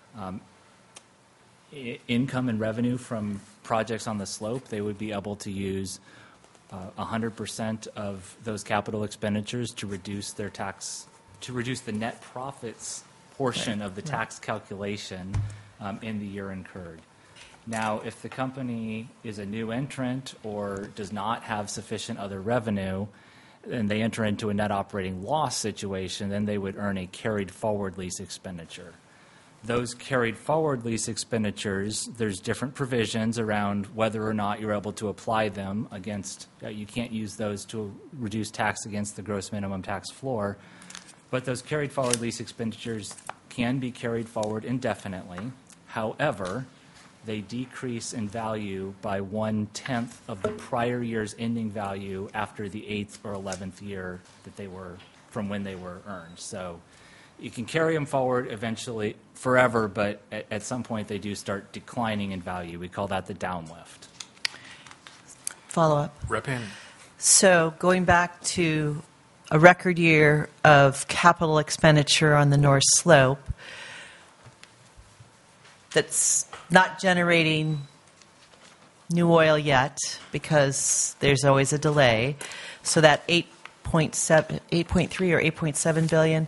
income and revenue from projects on the slope, they would be able to use 100% of those capital expenditures to reduce their tax, to reduce the net profits portion of the tax calculation in the year incurred. Now, if the company is a new entrant or does not have sufficient other revenue, and they enter into a net operating loss situation, then they would earn a carried forward lease expenditure. Those carried forward lease expenditures, there's different provisions around whether or not you're able to apply them against, you can't use those to reduce tax against the gross minimum tax floor, but those carried forward lease expenditures can be carried forward indefinitely. However, they decrease in value by 1/10 of the prior year's ending value after the 8th or 11th year that they were, from when they were earned. So you can carry them forward eventually forever, but at some point they do start declining in value. We call that the downlift. Follow-up. Rep. Hannan. So going back to a record year of capital expenditure on the North Slope, that's not generating new oil yet because there's always a delay. So that 8.3 or 8.7 billion,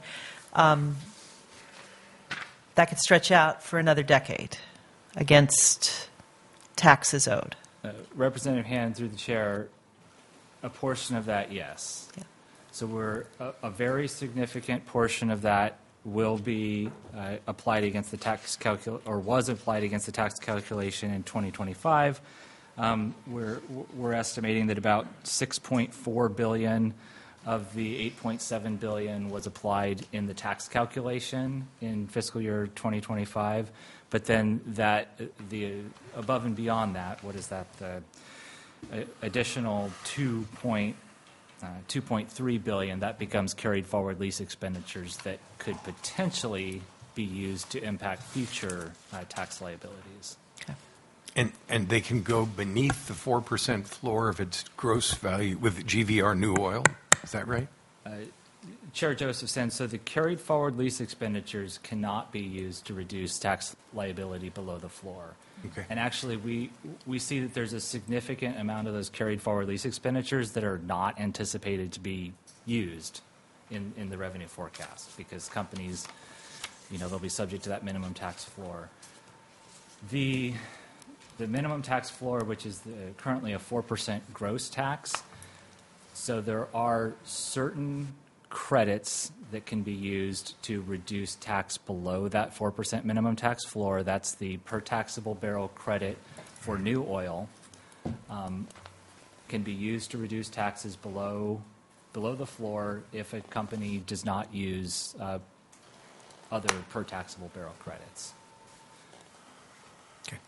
that could stretch out for another decade against taxes owed. Representative Hannan, through the chair, a portion of that, yes. Yeah. So a very significant portion of that will be applied against the tax or was applied against the tax calculation in 2025. We're estimating that about 6.4 billion of the 8.7 billion was applied in the tax calculation in fiscal year 2025. But then the above and beyond that, what is that? The additional $2.3 billion, that becomes carried forward lease expenditures that could potentially be used to impact future tax liabilities. And they can go beneath the 4% floor of its gross value with GVR new oil? Is that right? Chair Josephson, so the carried forward lease expenditures cannot be used to reduce tax liability below the floor. Okay. And actually, we see that there's a significant amount of those carried forward lease expenditures that are not anticipated to be used in the revenue forecast because companies, they'll be subject to that minimum tax floor. The minimum tax floor, which is currently a 4% gross tax, so there are certain credits that can be used to reduce tax below that 4% minimum tax floor. That's the per taxable barrel credit for new oil. Can be used to reduce taxes below the floor if a company does not use other per taxable barrel credits. Okay.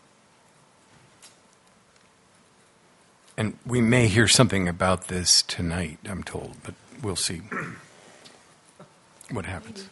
And we may hear something about this tonight, I'm told, but we'll see what happens.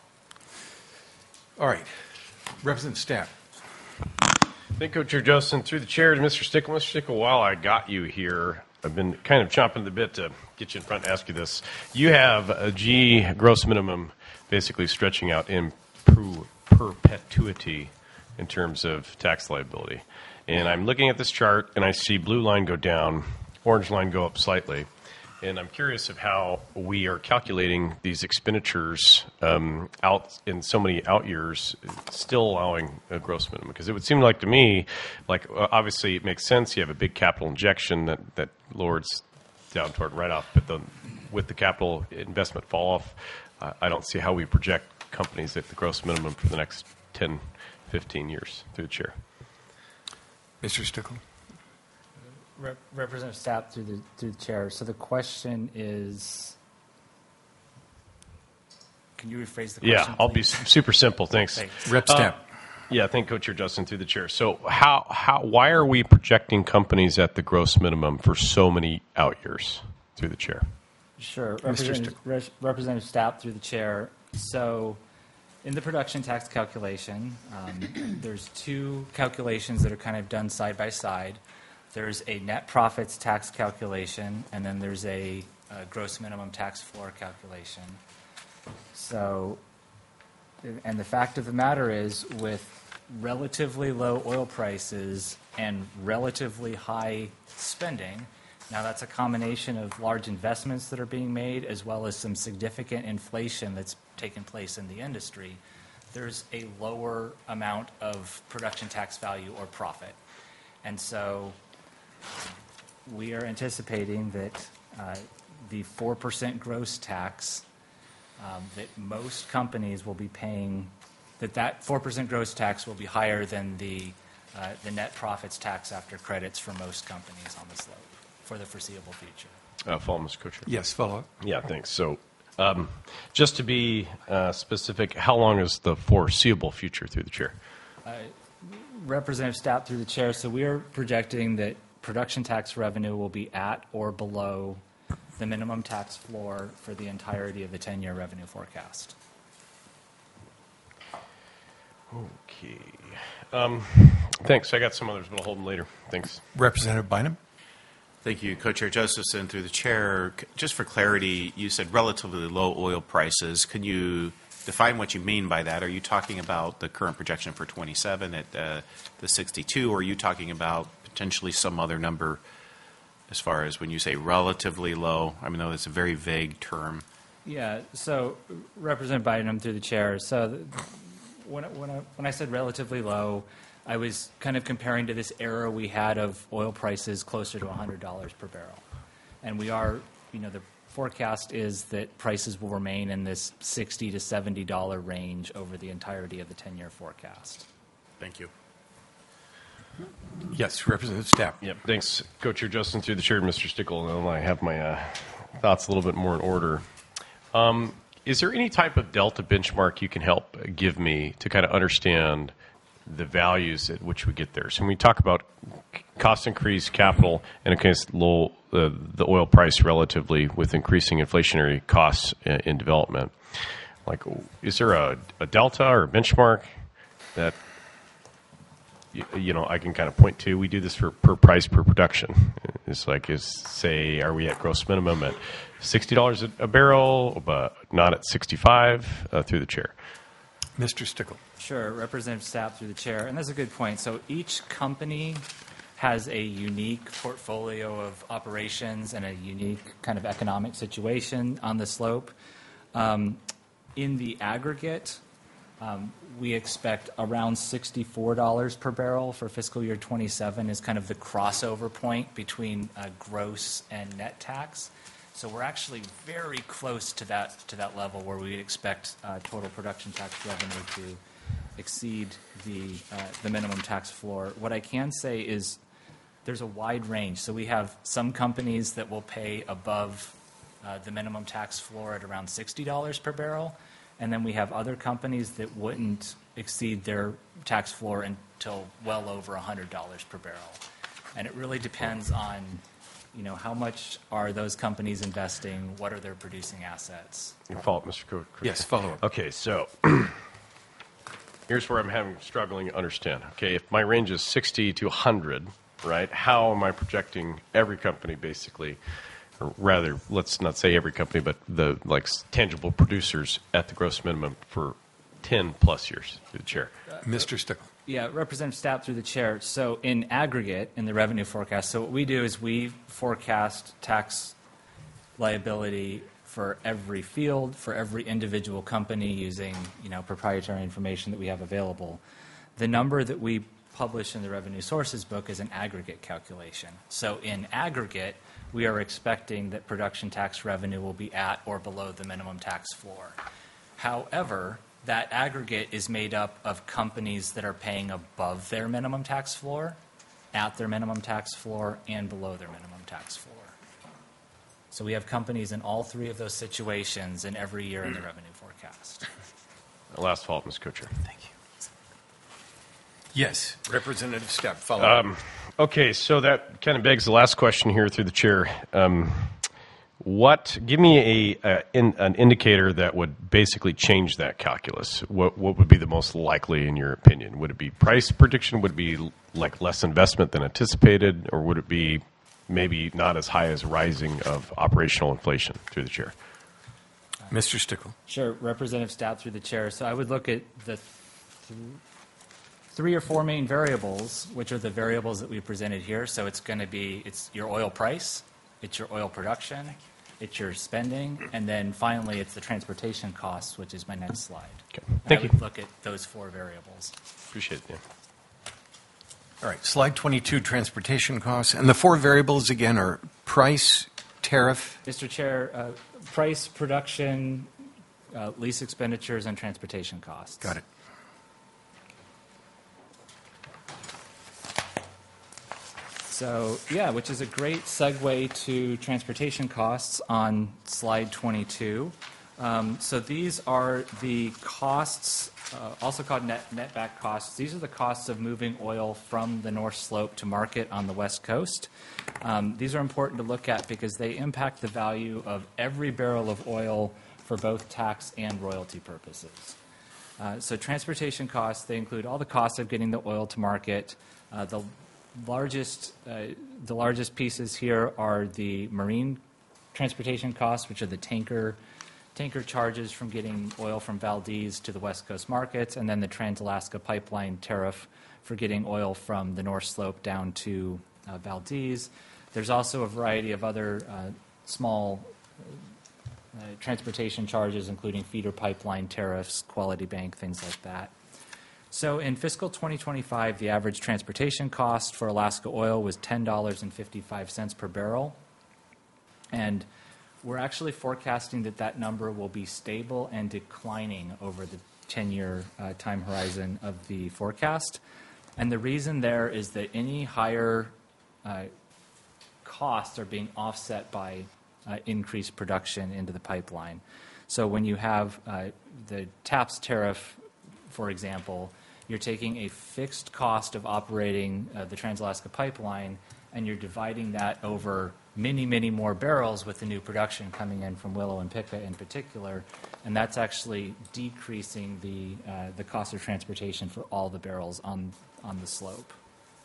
All right. Representative Stapp. Thank you, Chair Justin. Through the chair to Mr. Stickle. Mr. Stickle, while I got you here, I've been kind of chomping the bit to get you in front and ask you this. You have a G gross minimum basically stretching out in perpetuity in terms of tax liability. And I'm looking at this chart, and I see blue line go down, orange line go up slightly. And I'm curious of how we are calculating these expenditures out in so many out years, still allowing a gross minimum. Because it would seem like to me, obviously it makes sense. You have a big capital injection that lowers down toward write-off. But with the capital investment fall-off, I don't see how we project companies at the gross minimum for the next 10, 15 years. Through the chair. Mr. Stickle. Representative Stapp through the chair. So the question is, can you rephrase the question? Yeah, I'll be please? super simple. Thanks. Rep Stapp. Yeah, thank Co-Chair Justin through the chair. So why are we projecting companies at the gross minimum for so many out years? Through the chair. Sure. Representative Stapp through the chair. So in the production tax calculation, there's two calculations that are kind of done side by side. There's a net profits tax calculation, and then there's a gross minimum tax floor calculation. So, and the fact of the matter is, with relatively low oil prices and relatively high spending, now that's a combination of large investments that are being made as well as some significant inflation that's taken place in the industry, there's a lower amount of production tax value or profit. And so we are anticipating that the 4% gross tax that most companies will be paying, that 4% gross tax will be higher than the net profits tax after credits for most companies on the slope for the foreseeable future. Follow, Mr. Co-Chair. Yes, follow up. Yeah, thanks. So just to be specific, how long is the foreseeable future through the chair? Representative Stapp through the chair. So we are projecting that production tax revenue will be at or below the minimum tax floor for the entirety of the 10-year revenue forecast. Okay. Thanks. I got some others, but I'll hold them later. Thanks. Representative Bynum. Thank you, Co-Chair Josephson. Through the chair, just for clarity, you said relatively low oil prices. Can you define what you mean by that? Are you talking about the current projection for 27 at the 62, or are you talking about potentially some other number as far as when you say relatively low? I know that's a very vague term. Yeah, so Representative Bynum through the chair. So when I said relatively low, I was kind of comparing to this era we had of oil prices closer to $100 per barrel. And we are, the forecast is that prices will remain in this $60 to $70 range over the entirety of the 10-year forecast. Thank you. Yes, Representative Stapp. Yep. Thanks, Co-Chair Justin, through the chair, Mr. Stickle. And I have my thoughts a little bit more in order. Is there any type of delta benchmark you can help give me to kind of understand the values at which we get there? So when we talk about cost increase, capital, and against low the oil price relatively with increasing inflationary costs in development. Like, is there a delta or a benchmark that I can kind of point to? We do this for per price per production. It's like, say, are we at gross minimum at $60 a barrel, but not at 65? Through the chair. Mr. Stickle. Sure, Representative Stapp through the chair, and that's a good point. So each company has a unique portfolio of operations and a unique kind of economic situation on the slope. In the aggregate, we expect around $64 per barrel for fiscal year 27 is kind of the crossover point between gross and net tax. So we're actually very close to that level where we expect total production tax revenue to exceed the minimum tax floor. What I can say is there's a wide range. So we have some companies that will pay above the minimum tax floor at around $60 per barrel. And then we have other companies that wouldn't exceed their tax floor until well over $100 per barrel. And it really depends on, how much are those companies investing? What are their producing assets? You follow up, Mr. Cook? Yes, follow up. Okay, so here's where I'm struggling to understand. Okay, if my range is 60 to 100, right, how am I projecting every company basically, or rather, let's not say every company, but the tangible producers at the gross minimum for 10 plus years? Through the chair. Mr. Stickle. Yeah, Representative Stapp through the chair. So in aggregate, in the revenue forecast, so what we do is we forecast tax liability for every field, for every individual company using, proprietary information that we have available. The number that we publish in the revenue sources book is an aggregate calculation. So in aggregate, we are expecting that production tax revenue will be at or below the minimum tax floor. However, that aggregate is made up of companies that are paying above their minimum tax floor, at their minimum tax floor, and below their minimum tax floor. So we have companies in all three of those situations in every year in the revenue forecast. Last follow-up, Ms. Kutcher. Thank you. Yes, Representative Stapp, follow up. Okay, so that kind of begs the last question here through the chair. Give me an indicator that would basically change that calculus. What would be the most likely in your opinion? Would it be price prediction? Would it be like less investment than anticipated? Or would it be maybe not as high as rising of operational inflation? Through the chair. Mr. Stickle. Sure, Representative Stapp through the chair. So I would look at the three or four main variables, which are the variables that we presented here. So it's your oil price, it's your oil production, it's your spending, and then finally it's the transportation costs, which is my next slide. Okay. Thank you. I would look at those four variables. Appreciate it. Yeah. All right, slide 22, transportation costs. And the four variables, again, are price, tariff. Mr. Chair, price, production, lease expenditures, and transportation costs. Got it. So, which is a great segue to transportation costs on slide 22. So these are the costs, also called netback costs. These are the costs of moving oil from the North Slope to market on the West Coast. These are important to look at because they impact the value of every barrel of oil for both tax and royalty purposes. So transportation costs, they include all the costs of getting the oil to market. The largest pieces here are the marine transportation costs, which are the tanker charges from getting oil from Valdez to the West Coast markets, and then the Trans-Alaska Pipeline tariff for getting oil from the North Slope down to Valdez. There's also a variety of other small transportation charges, including feeder pipeline tariffs, Quality Bank, things like that. So in fiscal 2025, the average transportation cost for Alaska Oil was $10.55 per barrel. And we're actually forecasting that number will be stable and declining over the 10-year time horizon of the forecast. And the reason there is that any higher costs are being offset by increased production into the pipeline. So when you have the TAPS tariff, for example, you're taking a fixed cost of operating the Trans-Alaska Pipeline and you're dividing that over many, many more barrels with the new production coming in from Willow and Pica in particular, and that's actually decreasing the cost of transportation for all the barrels on the slope.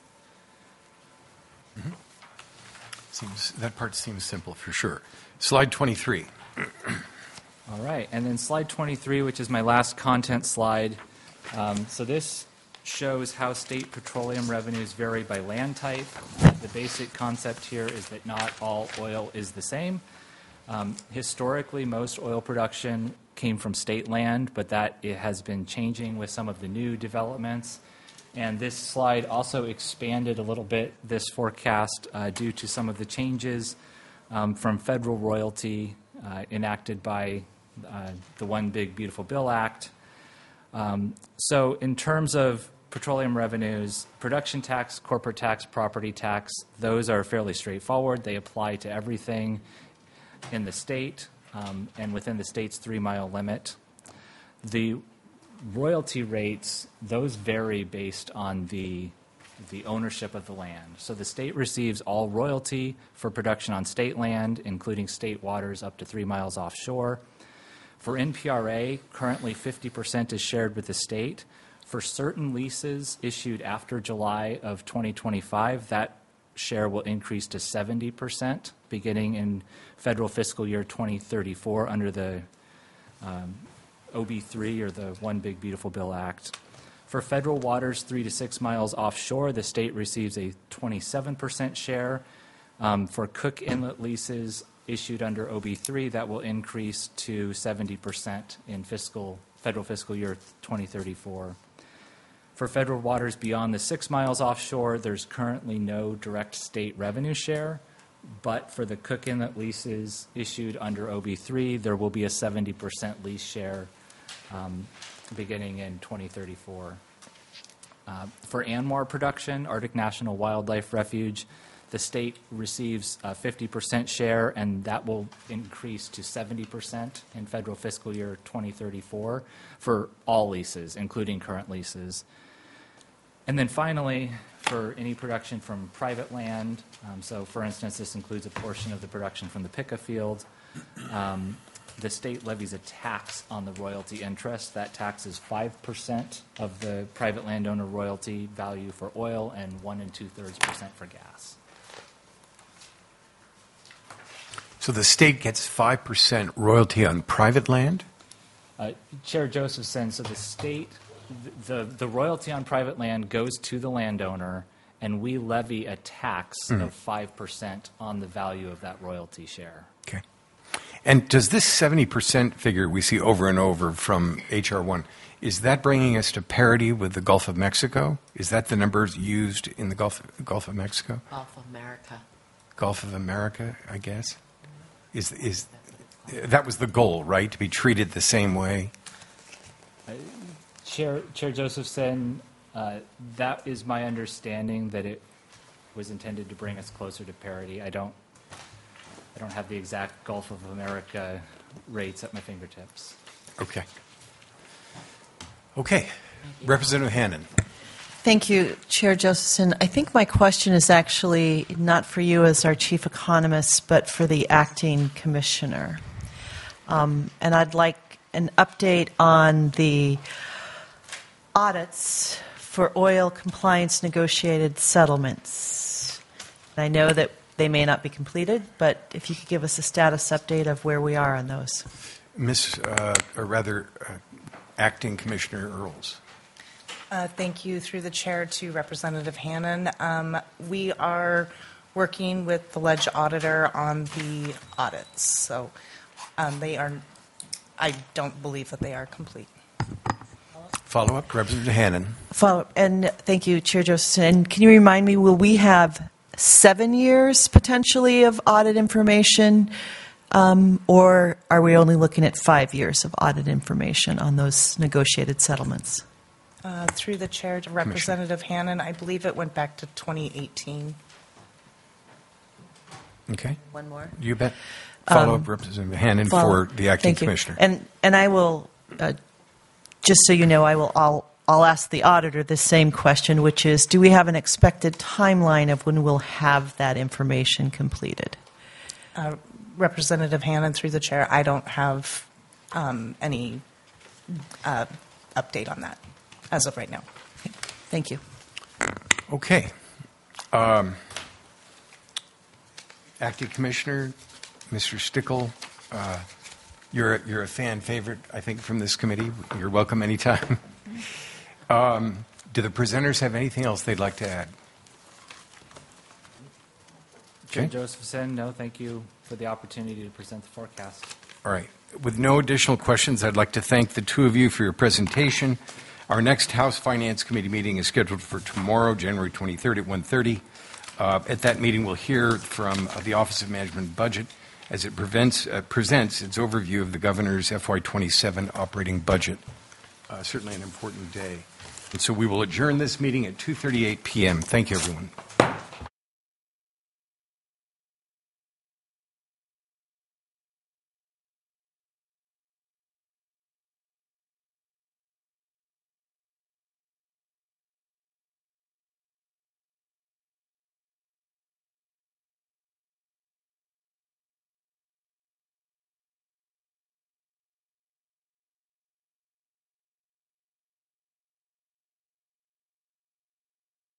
That part seems simple for sure. Slide 23. All right, and then slide 23, which is my last content slide. So this shows how state petroleum revenues vary by land type. The basic concept here is that not all oil is the same. Historically, most oil production came from state land, but that it has been changing with some of the new developments. And this slide also expanded a little bit this forecast due to some of the changes from federal royalty enacted by the One Big Beautiful Bill Act. So in terms of petroleum revenues, production tax, corporate tax, property tax, those are fairly straightforward. They apply to everything in the state and within the state's 3-mile limit. The royalty rates, those vary based on the ownership of the land. So the state receives all royalty for production on state land, including state waters up to 3 miles offshore. For NPRA, currently 50% is shared with the state. For certain leases issued after July of 2025, that share will increase to 70% beginning in federal fiscal year 2034 under the OB3 or the One Big Beautiful Bill Act. For federal waters 3 to 6 miles offshore, the state receives a 27% share. For Cook Inlet leases issued under OB3, that will increase to 70% in federal fiscal year 2034. For federal waters beyond the 6 miles offshore, there's currently no direct state revenue share, but for the Cook Inlet leases issued under OB3, there will be a 70% lease share beginning in 2034. For ANWR production, Arctic National Wildlife Refuge, the state receives a 50% share, and that will increase to 70% in federal fiscal year 2034 for all leases, including current leases. And then finally, for any production from private land, so for instance, this includes a portion of the production from the Pica field, the state levies a tax on the royalty interest. That tax is 5% of the private landowner royalty value for oil and 1 2/3% for gas. So the state gets 5% royalty on private land? Chair Josephson, so the state, the royalty on private land goes to the landowner, and we levy a tax of 5% on the value of that royalty share. Okay. And does this 70% figure we see over and over from H.R. 1, is that bringing us to parity with the Gulf of Mexico? Is that the numbers used in the Gulf of Mexico? Gulf of America. Gulf of America, I guess? Is that was the goal, right? To be treated the same way? Chair Josephson, that is my understanding, that it was intended to bring us closer to parity. I don't have the exact Gulf of America rates at my fingertips. Okay. Okay. Representative Hannon. Thank you, Chair Josephson. I think my question is actually not for you as our chief economist, but for the acting commissioner. And I'd like an update on the audits for oil compliance negotiated settlements. I know that they may not be completed, but if you could give us a status update of where we are on those. Acting Commissioner Earls. Thank you, through the chair, to Representative Hannon. We are working with the Ledge Auditor on the audits, so I don't believe that they are complete. Follow-up, Representative Hannon. Follow-up, and thank you, Chair Josephson. And can you remind me, will we have 7 years potentially of audit information, or are we only looking at 5 years of audit information on those negotiated settlements? Through the chair to Representative Hannon, I believe it went back to 2018. Okay. One more. You bet. Follow-up, Representative Hannon, for the acting commissioner. And I will, just so you know, I'll ask the auditor the same question, which is, do we have an expected timeline of when we'll have that information completed? Representative Hannon, through the chair, I don't have any update on that as of right now. Thank you. Okay. Acting Commissioner, Mr. Stickle, you're a fan favorite, I think, from this committee. You're welcome anytime. Do the presenters have anything else they'd like to add? Chair Okay. Josephson, no, thank you for the opportunity to present the forecast. All right. With no additional questions, I'd like to thank the two of you for your presentation. Our next House Finance Committee meeting is scheduled for tomorrow, January 23rd at 1:30. At that meeting, we'll hear from the Office of Management and Budget as it presents its overview of the governor's FY27 operating budget. Certainly an important day. And so we will adjourn this meeting at 2:38 p.m. Thank you, everyone.